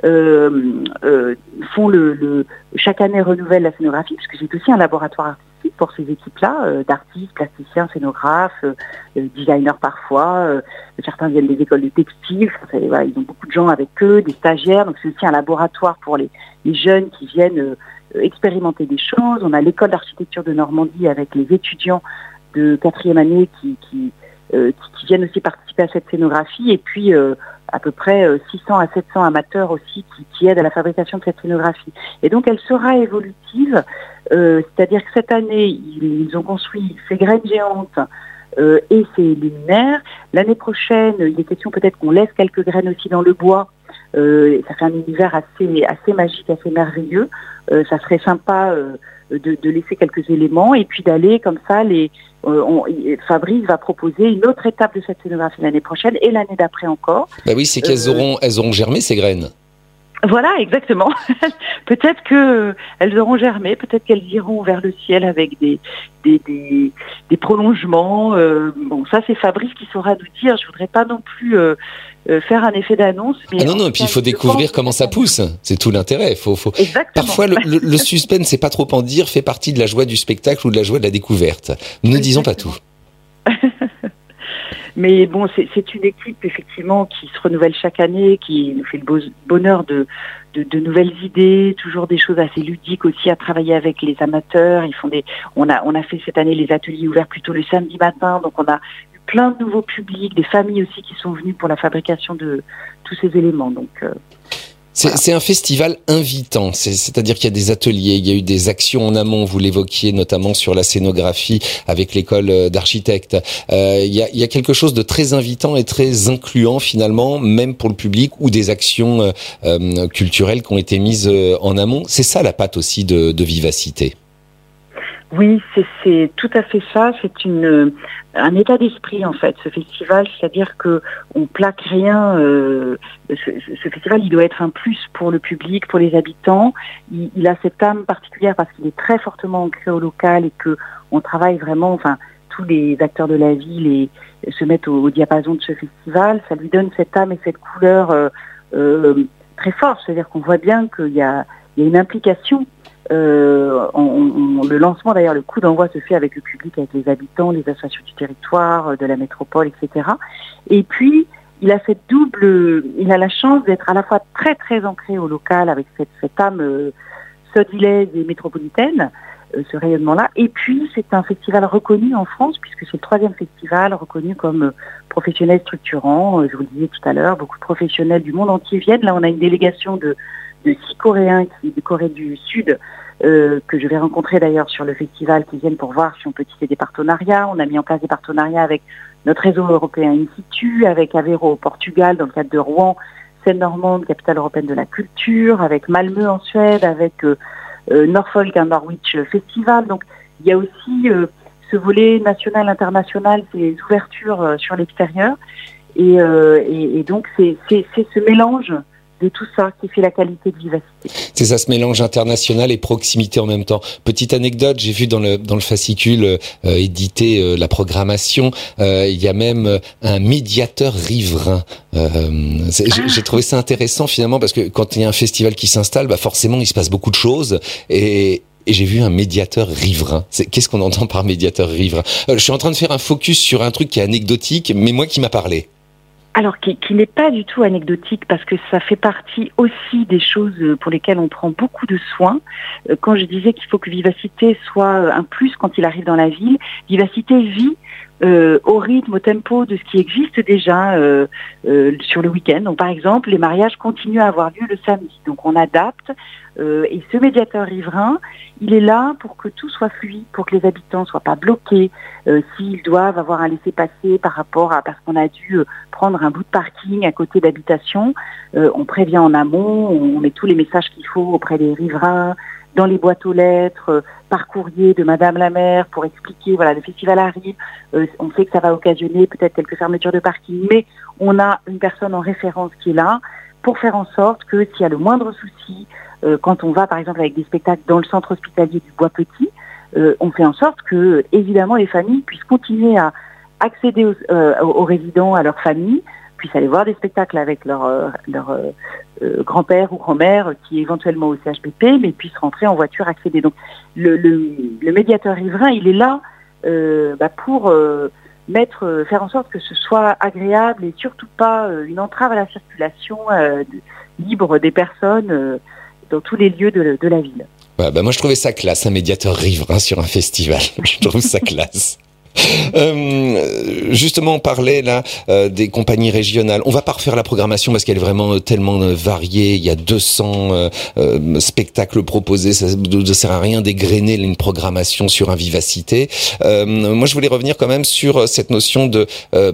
font chaque année renouvellent la scénographie, puisque c'est aussi un laboratoire artistique pour ces équipes-là, d'artistes, plasticiens, scénographes, designers parfois. Certains viennent des écoles de textile. Voilà, ils ont beaucoup de gens avec eux, des stagiaires. Donc c'est aussi un laboratoire pour les jeunes qui viennent expérimenter des choses. On a l'école d'architecture de Normandie avec les étudiants de 4e année qui viennent aussi participer à cette scénographie. Et puis à peu près 600 à 700 amateurs aussi qui aident à la fabrication de cette scénographie. Et donc elle sera évolutive. C'est-à-dire que cette année, ils ont construit ces graines géantes et ces luminaires. L'année prochaine, il est question peut-être qu'on laisse quelques graines aussi dans le bois. Ça fait un univers assez magique, assez merveilleux. Ça serait sympa de laisser quelques éléments et puis d'aller comme ça. Fabrice va proposer une autre étape de cette scénographie l'année prochaine et l'année d'après encore. Bah oui, c'est qu'elles auront germé, ces graines. Voilà, exactement. Peut-être qu'elles auront germé, peut-être qu'elles iront vers le ciel avec des prolongements. Bon, ça c'est Fabrice qui saura nous dire. Je voudrais pas non plus faire un effet d'annonce. Mais non, et puis il faut découvrir comment ça pousse. C'est tout l'intérêt. Exactement. Parfois, le suspense, c'est pas trop en dire, fait partie de la joie du spectacle ou de la joie de la découverte. Ne disons pas tout. Mais bon, c'est une équipe effectivement qui se renouvelle chaque année, qui nous fait le bonheur de nouvelles idées, toujours des choses assez ludiques aussi à travailler avec les amateurs. On a fait cette année les ateliers ouverts plutôt le samedi matin, donc on a eu plein de nouveaux publics, des familles aussi qui sont venues pour la fabrication de tous ces éléments. Donc c'est un festival invitant, c'est-à-dire qu'il y a des ateliers, il y a eu des actions en amont, vous l'évoquiez notamment sur la scénographie avec l'école d'architectes. Il y a quelque chose de très invitant et très incluant finalement, même pour le public, ou des actions culturelles qui ont été mises en amont. C'est ça la patte aussi de Vivacité. Oui, c'est tout à fait ça. C'est un état d'esprit en fait, ce festival, c'est-à-dire que on plaque rien. Ce festival, il doit être un plus pour le public, pour les habitants. Il a cette âme particulière parce qu'il est très fortement ancré au local et que on travaille vraiment. Enfin, tous les acteurs de la ville se mettent au diapason de ce festival. Ça lui donne cette âme et cette couleur très forte. C'est-à-dire qu'on voit bien qu'il y a une implication. Le lancement, d'ailleurs, le coup d'envoi se fait avec le public, avec les habitants, les associations du territoire, de la métropole, etc. Et puis, il a la chance d'être à la fois très très ancré au local avec cette âme sodilaise et métropolitaine, ce rayonnement-là. Et puis, c'est un festival reconnu en France puisque c'est le 3e festival reconnu comme professionnel structurant. Je vous le disais tout à l'heure, beaucoup de professionnels du monde entier viennent. Là, on a une délégation de 6 Coréens de Corée du Sud que je vais rencontrer d'ailleurs sur le festival, qui viennent pour voir si on peut tisser des partenariats. On a mis en place des partenariats avec notre réseau européen in situ, avec Aveiro au Portugal dans le cadre de Rouen, Seine-Normande, capitale européenne de la culture, avec Malmö en Suède, avec Norfolk and Norwich Festival. Donc il y a aussi ce volet national, international, ces ouvertures sur l'extérieur. Et donc c'est ce mélange de tout ça qui fait la qualité de Vivacité. C'est ça, ce mélange international et proximité en même temps. Petite anecdote, j'ai vu dans le fascicule édité la programmation, il y a même un médiateur riverain. J'ai trouvé ça intéressant finalement parce que quand il y a un festival qui s'installe, forcément il se passe beaucoup de choses et j'ai vu un médiateur riverain. Qu'est-ce qu'on entend par médiateur riverain ? Je suis en train de faire un focus sur un truc qui est anecdotique, mais moi qui m'a parlé. Alors, qui n'est pas du tout anecdotique parce que ça fait partie aussi des choses pour lesquelles on prend beaucoup de soin. Quand je disais qu'il faut que Vivacité soit un plus quand il arrive dans la ville, Vivacité vit au rythme, au tempo de ce qui existe déjà sur le week-end. Donc par exemple, les mariages continuent à avoir lieu le samedi. Donc on adapte et ce médiateur riverain, il est là pour que tout soit fluide, pour que les habitants ne soient pas bloqués, s'ils doivent avoir un laissez-passer par rapport à parce qu'on a dû prendre un bout de parking à côté d'habitation, on prévient en amont, on met tous les messages qu'il faut auprès des riverains, dans les boîtes aux lettres, par courrier de Madame la maire pour expliquer, voilà, le festival arrive, on sait que ça va occasionner peut-être quelques fermetures de parking, mais on a une personne en référence qui est là pour faire en sorte que s'il y a le moindre souci, quand on va par exemple avec des spectacles dans le centre hospitalier du Bois-Petit, on fait en sorte que, évidemment, les familles puissent continuer à accéder aux résidents, à leur famille, puissent aller voir des spectacles avec leur grand-père ou grand-mère qui est éventuellement au CHPP, mais puissent rentrer en voiture, accéder. Donc le médiateur riverain, il est là pour faire en sorte que ce soit agréable et surtout pas une entrave à la circulation libre des personnes dans tous les lieux de la ville. Ouais, moi je trouvais ça classe, un médiateur riverain sur un festival. Je trouve ça classe. Justement, on parlait là des compagnies régionales. On va pas refaire la programmation parce qu'elle est vraiment tellement variée. Il y a 200 spectacles proposés. Ça ne sert à rien d'égrener une programmation sur un Vivacité. Moi, je voulais revenir quand même sur cette notion de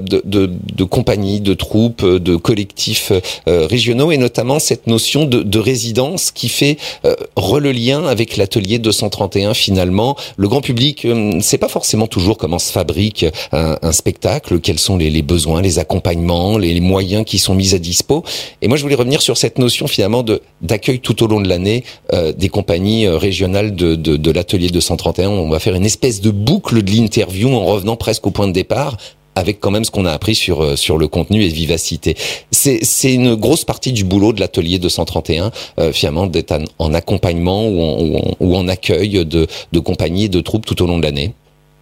compagnie, de troupes, de collectifs régionaux et notamment cette notion de résidence qui fait le lien avec l'atelier 231 finalement. Le grand public ne sait pas forcément toujours comment se fabrique un spectacle, quels sont les besoins, les accompagnements, les moyens qui sont mis à dispo. Et moi, je voulais revenir sur cette notion finalement d'accueil tout au long de l'année des compagnies régionales de l'atelier 231. On va faire une espèce de boucle de l'interview en revenant presque au point de départ, avec quand même ce qu'on a appris sur le contenu et Vivacité. C'est une grosse partie du boulot de l'atelier 231, finalement, d'être en accompagnement ou en accueil de compagnies et de troupes tout au long de l'année.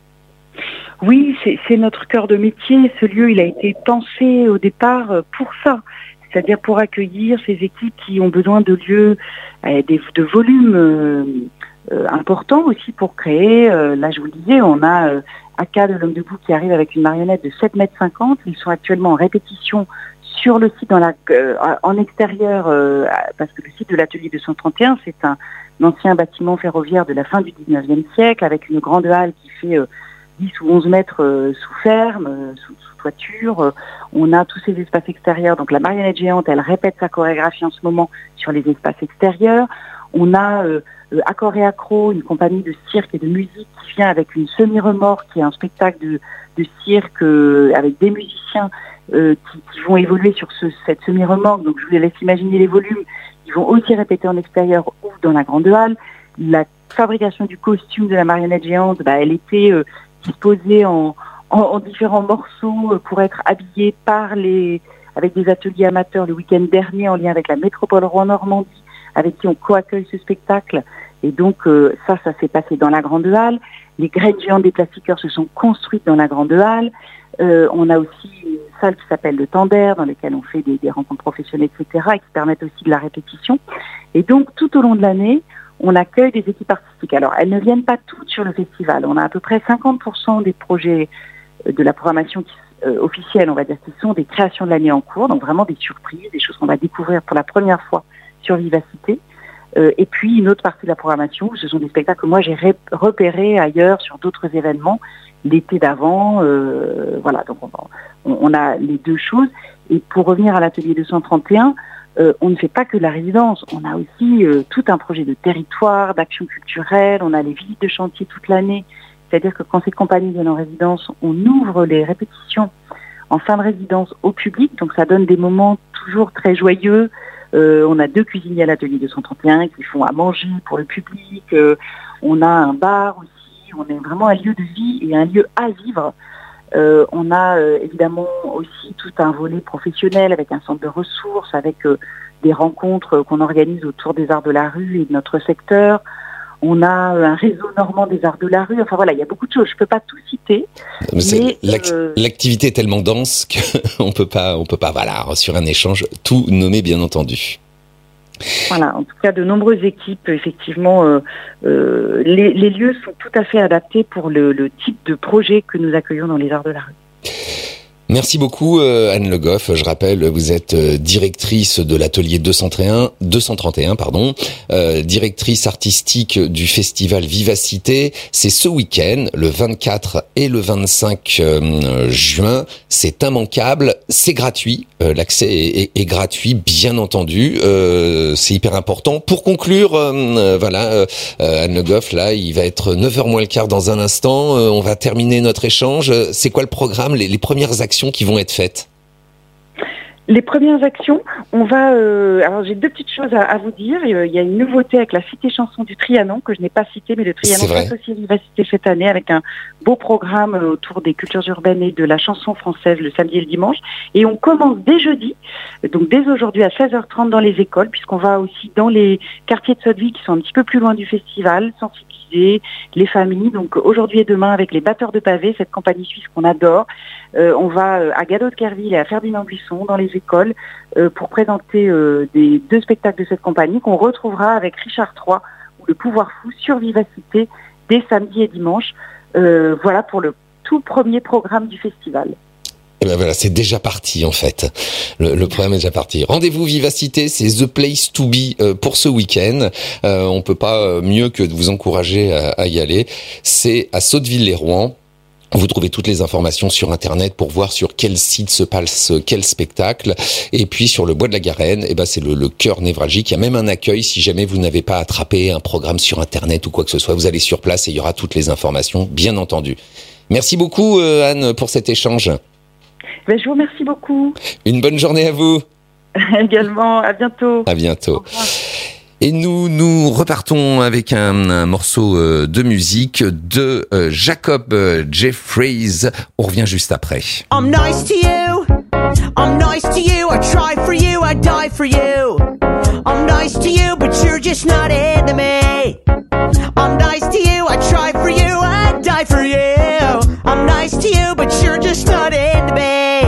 Oui, c'est notre cœur de métier. Ce lieu, il a été pensé au départ pour ça, c'est-à-dire pour accueillir ces équipes qui ont besoin de lieux, de volumes importants aussi pour créer. Là, je vous le disais, on a Aka de l'Homme Debout qui arrive avec une marionnette de 7,50 m. Ils sont actuellement en répétition sur le site en extérieur, parce que le site de l'atelier 231, c'est un ancien bâtiment ferroviaire de la fin du 19e siècle avec une grande halle qui fait 10 ou 11 mètres sous ferme, sous toiture. On a tous ces espaces extérieurs. Donc la marionnette géante, elle répète sa chorégraphie en ce moment sur les espaces extérieurs. On a Accor et Accro, une compagnie de cirque et de musique qui vient avec une semi-remorque, qui est un spectacle de cirque avec des musiciens qui vont évoluer sur cette semi-remorque. Donc je vous laisse imaginer les volumes. Ils vont aussi répéter en extérieur ou dans la grande halle. La fabrication du costume de la marionnette géante, elle était disposée en différents morceaux pour être habillés avec des ateliers amateurs le week-end dernier en lien avec la métropole Rouen-Normandie, avec qui on co-accueille ce spectacle. Et donc ça s'est passé dans la grande halle. Les graines géantes des plastiqueurs se sont construites dans la grande halle. On a aussi une salle qui s'appelle le Tender, dans laquelle on fait des rencontres professionnelles, etc., et qui permettent aussi de la répétition. Et donc tout au long de l'année, on accueille des équipes artistiques. Alors, elles ne viennent pas toutes sur le festival. On a à peu près 50% des projets de la programmation officielle, on va dire, qui sont des créations de l'année en cours, donc vraiment des surprises, des choses qu'on va découvrir pour la première fois sur Vivacité. Et puis, une autre partie de la programmation, ce sont des spectacles que moi j'ai repérés ailleurs sur d'autres événements, l'été d'avant. Voilà, donc on a les deux choses. Et pour revenir à l'atelier 231, on ne fait pas que la résidence, on a aussi tout un projet de territoire, d'action culturelle, on a les visites de chantier toute l'année, c'est-à-dire que quand ces compagnies viennent en résidence, on ouvre les répétitions en fin de résidence au public, donc ça donne des moments toujours très joyeux. On a 2 cuisiniers à l'atelier 231 qui font à manger pour le public, on a un bar aussi, on est vraiment un lieu de vie et un lieu à vivre. On a évidemment aussi tout un volet professionnel avec un centre de ressources, avec des rencontres qu'on organise autour des arts de la rue et de notre secteur. On a un réseau normand des arts de la rue. Enfin voilà, il y a beaucoup de choses. Je peux pas tout citer. Mais l'activité est tellement dense qu'on peut pas, voilà, sur un échange, tout nommer bien entendu. Voilà, en tout cas, de nombreuses équipes, effectivement, les lieux sont tout à fait adaptés pour le type de projet que nous accueillons dans les Arts de la rue. Merci beaucoup Anne Le Goff. Je rappelle, vous êtes directrice de l'atelier 231, directrice artistique du festival Vivacité. C'est ce week-end, le 24 et le 25 juin. C'est immanquable, c'est gratuit. L'accès est gratuit, bien entendu. C'est hyper important. Pour conclure, Anne Le Goff, là, il va être 9h moins le quart dans un instant. On va terminer notre échange. C'est quoi le programme, les premières actions qui vont être faites? Les premières actions, on va... alors j'ai deux petites choses à vous dire. Il y a une nouveauté avec la Cité Chanson du Trianon, que je n'ai pas citée, mais le Trianon s'associe à Vivacité cette année avec un beau programme autour des cultures urbaines et de la chanson française le samedi et le dimanche. Et on commence dès jeudi, donc dès aujourd'hui à 16h30 dans les écoles, puisqu'on va aussi dans les quartiers de Sotteville qui sont un petit peu plus loin du festival, sensibiliser les familles. Donc aujourd'hui et demain avec les batteurs de pavés, cette compagnie suisse qu'on adore. On va à Gadot-de-Kerville et à Ferdinand-Buisson dans les écoles pour présenter des deux spectacles de cette compagnie qu'on retrouvera avec Richard III ou Le Pouvoir Fou sur Vivacité dès samedi et dimanche. Voilà pour le tout premier programme du festival. Et ben voilà, c'est déjà parti en fait. Le programme est déjà parti. Rendez-vous Vivacité, c'est the place to be pour ce week-end. On peut pas mieux que de vous encourager à y aller. C'est à Sotteville-les-Rouen. Vous trouvez toutes les informations sur Internet pour voir sur quel site se passe quel spectacle. Et puis sur le Bois de la Garenne, c'est le cœur névralgique. Il y a même un accueil si jamais vous n'avez pas attrapé un programme sur Internet ou quoi que ce soit. Vous allez sur place et il y aura toutes les informations, bien entendu. Merci beaucoup Anne pour cet échange. Je vous remercie beaucoup. Une bonne journée à vous. Également, à bientôt. À bientôt. Et nous repartons avec un morceau de musique de Jacob Jeffries. On revient juste après. I'm nice to you. I'm nice to you. I try for you. I die for you. I'm nice to you, but you're just not into me. I'm nice to you. I try for you. I die for you. I'm nice to you, but you're just not into me.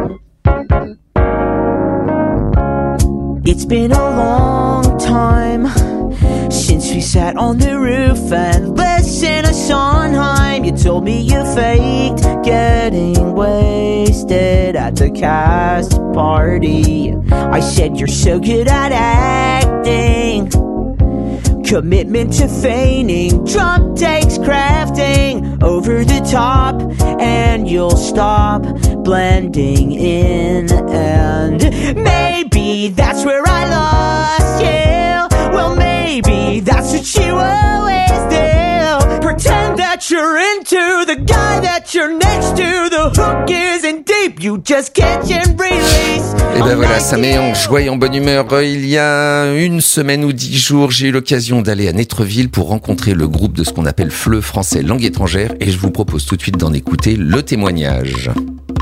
It's been a long time since we sat on the roof and listened to Sondheim. You told me you faked getting wasted at the cast party. I said you're so good at acting. Commitment to feigning, drum takes crafting, over the top, and you'll stop blending in. And maybe that's where I lost you. Well, maybe that's what you always do. Pretend that you're into the guy that you're next to. The hook isn't deep, you just catch and release. Et ben voilà, ça met en joie et en bonne humeur. Il y a une semaine ou 10 jours, j'ai eu l'occasion d'aller à Netreville pour rencontrer le groupe de ce qu'on appelle FLE, français langue étrangère, et je vous propose tout de suite d'en écouter le témoignage.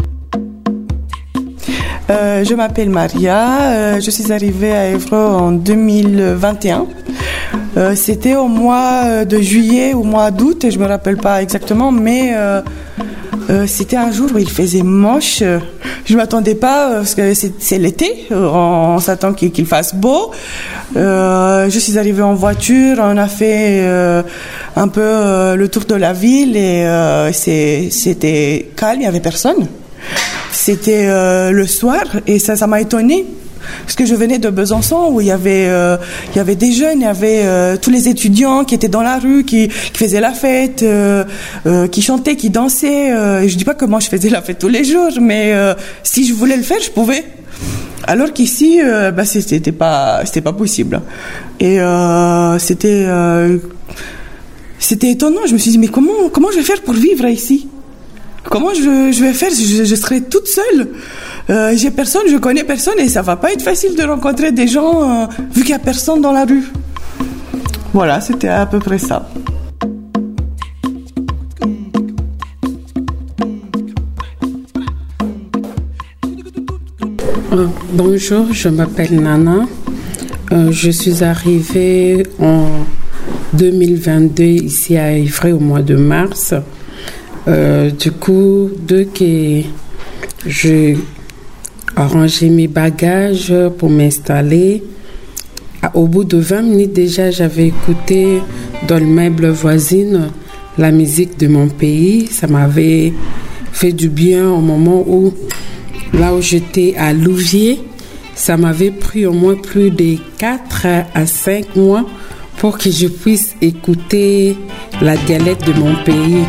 Je m'appelle Maria, je suis arrivée à Évreux en 2021. C'était au mois de juillet ou mois d'août, je me rappelle pas exactement, mais c'était un jour où il faisait moche. Je m'attendais pas parce que c'est l'été, on s'attend qu'il fasse beau. Je suis arrivée en voiture, on a fait un peu le tour de la ville et c'était calme, il y avait personne. C'était le soir et ça m'a étonnée parce que je venais de Besançon où il y avait des jeunes, il y avait tous les étudiants qui étaient dans la rue, qui faisaient la fête, qui chantaient, qui dansaient. Et je dis pas que moi je faisais la fête tous les jours, mais si je voulais le faire, je pouvais. Alors qu'ici, c'était pas possible. Et c'était étonnant. Je me suis dit mais comment je vais faire pour vivre ici? Comment je vais faire? Je serai toute seule. J'ai personne, je connais personne et ça va pas être facile de rencontrer des gens vu qu'il y a personne dans la rue. Voilà, c'était à peu près ça. Bonjour, je m'appelle Nana. Je suis arrivée en 2022 ici à Évreux au mois de mars. Du coup, dès que j'ai arrangé mes bagages pour m'installer, Au bout de 20 minutes déjà, j'avais écouté dans le meuble voisine la musique de mon pays. Ça m'avait fait du bien au moment où, là où j'étais à Louviers, ça m'avait pris au moins plus de 4 à 5 mois pour que je puisse écouter la dialecte de mon pays.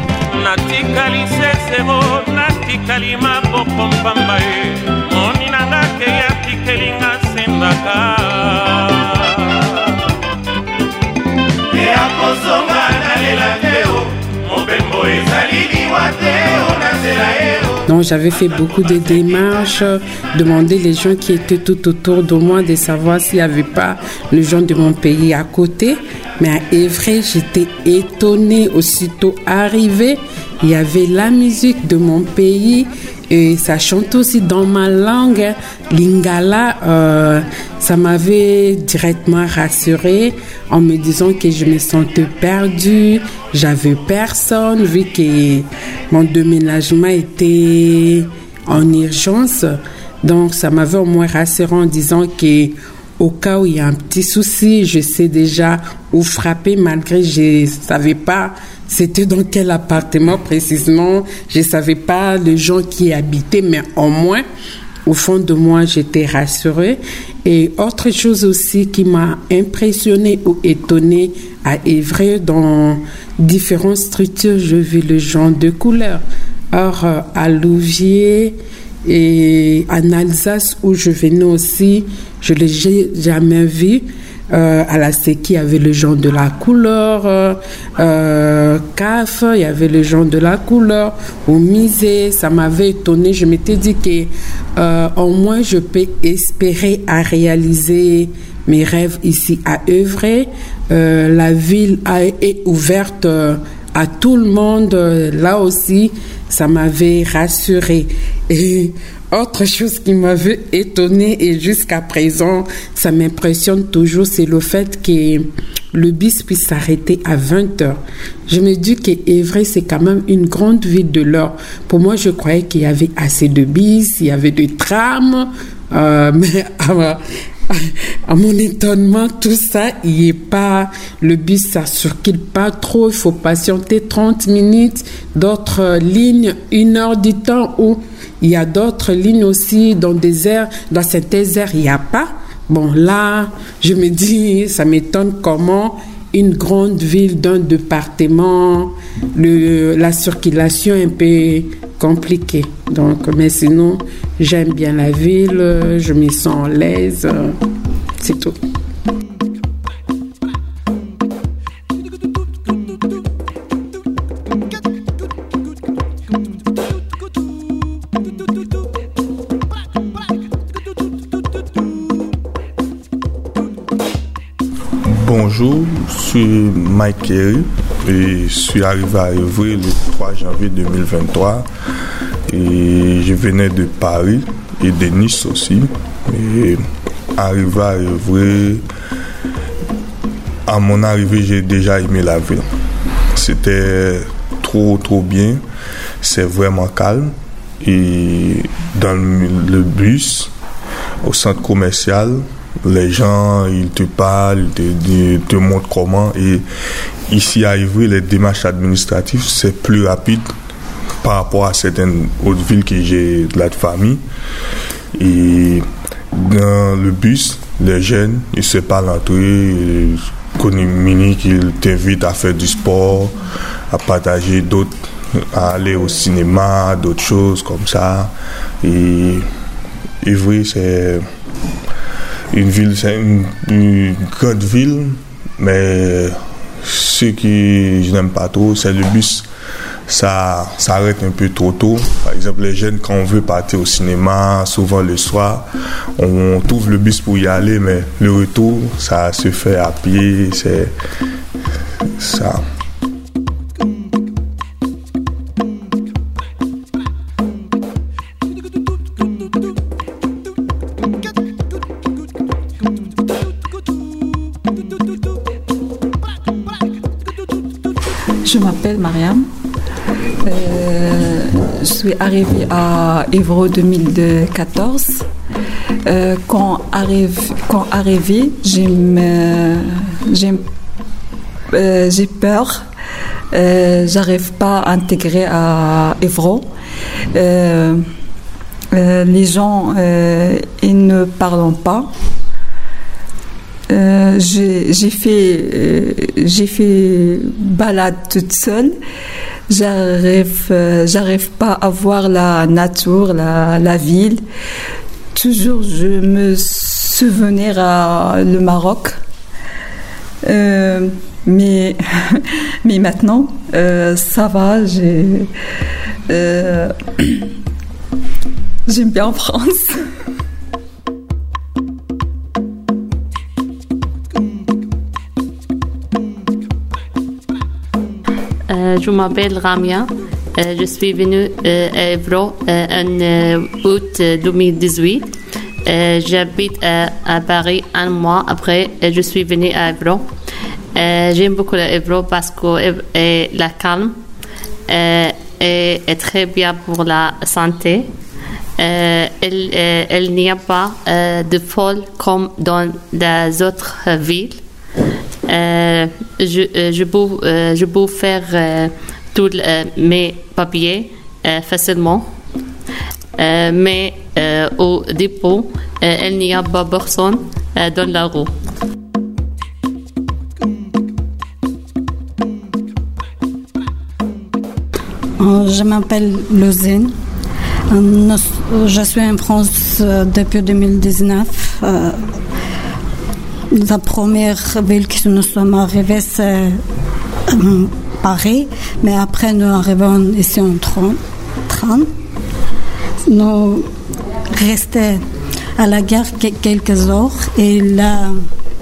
Donc j'avais fait beaucoup de démarches, demander les gens qui étaient tout autour de moi de savoir s'il n'y avait pas le gens de mon pays à côté. Mais à Évreux, j'étais étonnée, aussitôt arrivée, il y avait la musique de mon pays et ça chante aussi dans ma langue, lingala. Ça m'avait directement rassurée en me disant que je me sentais perdue, j'avais personne vu que mon déménagement était en urgence. Donc ça m'avait au moins rassurée en disant que au cas où il y a un petit souci, je sais déjà où frapper malgré que je ne savais pas c'était dans quel appartement précisément, je ne savais pas les gens qui y habitaient, mais au moins, au fond de moi, j'étais rassurée. Et autre chose aussi qui m'a impressionnée ou étonnée à Évreux, dans différentes structures, je vis le genre de couleurs. Or, à Louviers et en Alsace, où je venais aussi, je ne l'ai jamais vu. À la Séqui, il y avait le genre de la couleur. CAF, il y avait le genre de la couleur. Au musée, ça m'avait étonnée. Je m'étais dit que au moins je peux espérer à réaliser mes rêves ici à Évreux. La ville est ouverte à tout le monde. Là aussi, ça m'avait rassurée. Et autre chose qui m'avait étonnée et jusqu'à présent, ça m'impressionne toujours, c'est le fait que le bus puisse s'arrêter à 20h. Je me dis qu'Évreux, c'est quand même une grande ville de l'or. Pour moi, je croyais qu'il y avait assez de bus, il y avait des trams, mais à mon étonnement, tout ça, il n'y est pas, le bus, ça circule pas trop, il faut patienter 30 minutes, d'autres lignes, 1 heure du temps où il y a d'autres lignes aussi dans des aires, dans certaines aires, il n'y a pas. Bon, là, je me dis, ça m'étonne comment une grande ville d'un département, la circulation est un peu compliquée. Donc, mais sinon, j'aime bien la ville, je me sens à l'aise, c'est tout. Bonjour, je suis Mike Kerry et je suis arrivé à Évreux le 3 janvier 2023 et je venais de Paris et de Nice aussi. Et arrivé à Évreux, à mon arrivée, j'ai déjà aimé la ville. C'était trop bien, c'est vraiment calme et dans le bus, au centre commercial, les gens, ils te parlent, ils te montrent comment. Et ici à Évreux, les démarches administratives, c'est plus rapide par rapport à certaines autres villes que j'ai de la famille. Et dans le bus, les jeunes, ils se parlent entre eux, ils communiquent, ils t'invitent à faire du sport, à partager d'autres, à aller au cinéma, d'autres choses comme ça. Et Évreux, c'est une ville, c'est une grande ville, mais ce que je n'aime pas trop, c'est le bus. Ça s'arrête un peu trop tôt. Par exemple, les jeunes, quand on veut partir au cinéma, souvent le soir, on trouve le bus pour y aller, mais le retour, ça se fait à pied, c'est ça. Je m'appelle Mariam. Je suis arrivée à Évreux en 2014. Quand arrivé, j'ai peur. J'arrive pas à intégrer à Évron. Les gens, ils ne parlent pas. J'ai fait balade toute seule. J'arrive pas à voir la nature, la ville. Toujours, je me souvenir le Maroc. Mais maintenant, ça va. J'aime bien en France. Je m'appelle Ramia. Je suis venue à Évron en août 2018. J'habite à Paris un mois après. Je suis venue à Évron. J'aime beaucoup Évron parce qu'elle est la calme et est très bien pour la santé. Il n'y a pas de folle comme dans les autres villes. Je peux faire tous mes papiers facilement, mais au dépôt, il n'y a pas personne dans la rue. Je m'appelle Luzine. Je suis en France depuis 2019. La première ville que nous sommes arrivés, c'est Paris, mais après nous arrivons ici en train. Nous restons à la gare quelques heures et là,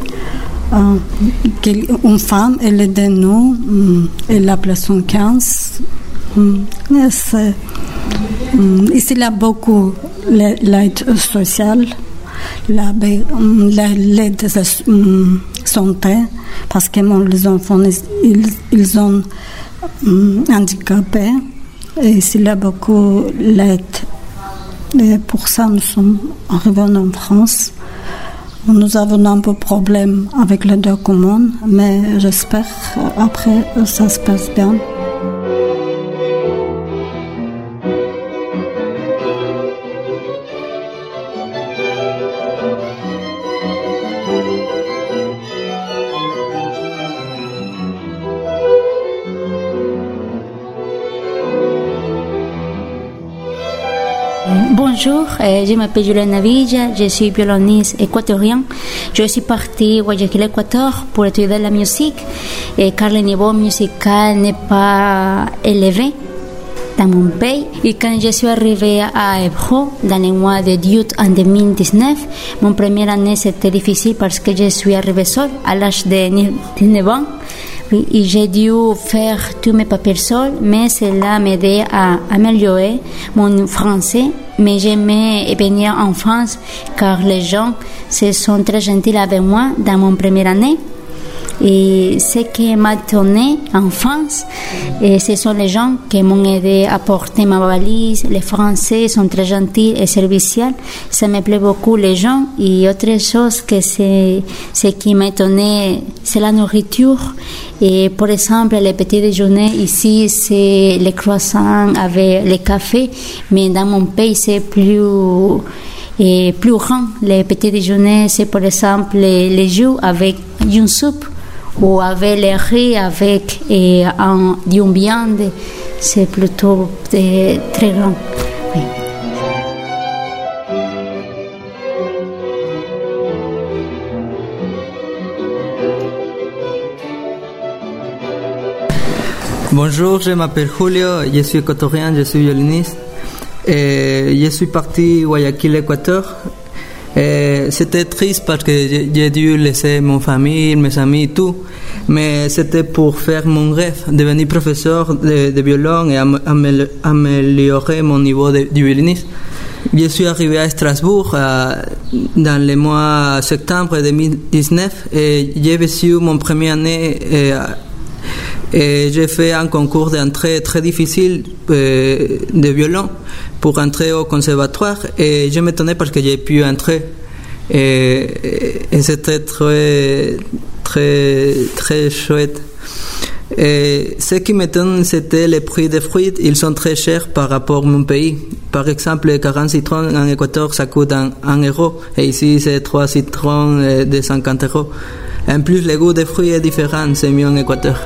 une femme, elle est de nous, elle appelle 115. Ici, il y a beaucoup l'aide sociale. L'aide de santé, parce que les enfants, ils sont handicapés. Et ici, il y a beaucoup l'aide. Et pour ça, nous sommes arrivés en France. Nous avons un peu de problème avec les documents, mais j'espère après ça se passe bien. Bonjour, je m'appelle Juliana Villa, je suis violoniste équatorien. Je suis partie à Guayaquil, Équateur, pour étudier la musique, car le niveau musical n'est pas élevé dans mon pays. Et quand je suis arrivée à Évron, dans le mois de août en 2019, mon première année c'était difficile parce que je suis arrivée seule à l'âge de 19 ans. Oui, et j'ai dû faire tous mes papiers seuls, mais cela m'aidait à améliorer mon français. Mais j'aimais venir en France car les gens se sont très gentils avec moi dans mon première année. Et ce qui m'a étonné en France, ce sont les gens qui m'ont aidé à porter ma valise. Les Français sont très gentils et serviciels. Ça me plaît beaucoup, les gens. Et autre chose que ce qui m'a étonné, c'est la nourriture. Et pour exemple, les petits déjeuners ici, c'est les croissants avec le café. Mais dans mon pays, c'est plus grand. Les petits déjeuners, c'est par exemple les jus avec une soupe, ou avec les riz avec une viande, c'est plutôt très grand. Oui. Bonjour, je m'appelle Julio, je suis équatorien, je suis violoniste. Je suis parti à Guayaquil, Équateur. C'était triste parce que j'ai dû laisser mon famille, mes amis et tout, mais c'était pour faire mon rêve, devenir professeur de violon et améliorer mon niveau du violoniste. Je suis arrivé à Strasbourg dans le mois de septembre 2019 et j'ai vécu mon première année Et j'ai fait un concours d'entrée très difficile de violon pour entrer au conservatoire et je m'étonnais parce que j'ai pu entrer et c'était très chouette. Et ce qui m'étonne, c'était les prix des fruits. Ils sont très chers par rapport à mon pays. Par exemple, 40 citrons en Équateur, ça coûte 1 euro. Et ici, c'est 3 citrons de 50 euros. En plus, le goût des fruits est différent. C'est mieux en Équateur.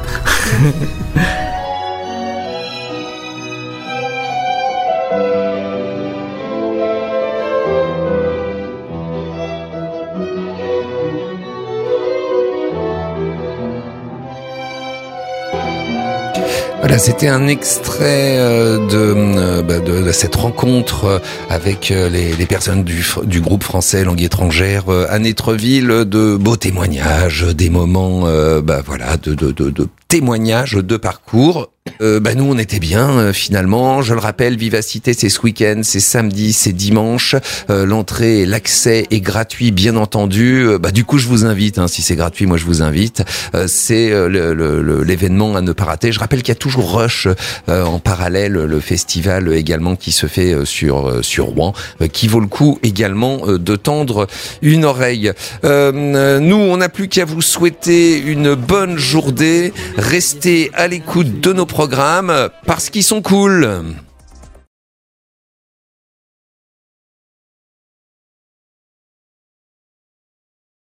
Voilà, c'était un extrait de cette rencontre avec les personnes du groupe français Langue étrangère à Nétreville, de beaux témoignages, des moments de témoignages de parcours. Nous on était bien finalement. Je le rappelle, Vivacité c'est ce week-end, c'est samedi, c'est dimanche. L'entrée, l'accès est gratuit bien entendu. Du coup je vous invite, si c'est gratuit, moi je vous invite. C'est l'événement à ne pas rater. Je rappelle qu'il y a toujours Rush en parallèle, le festival également qui se fait sur Rouen, qui vaut le coup également de tendre une oreille. Nous on n'a plus qu'à vous souhaiter une bonne journée. Restez à l'écoute de nos programmes parce qu'ils sont cool.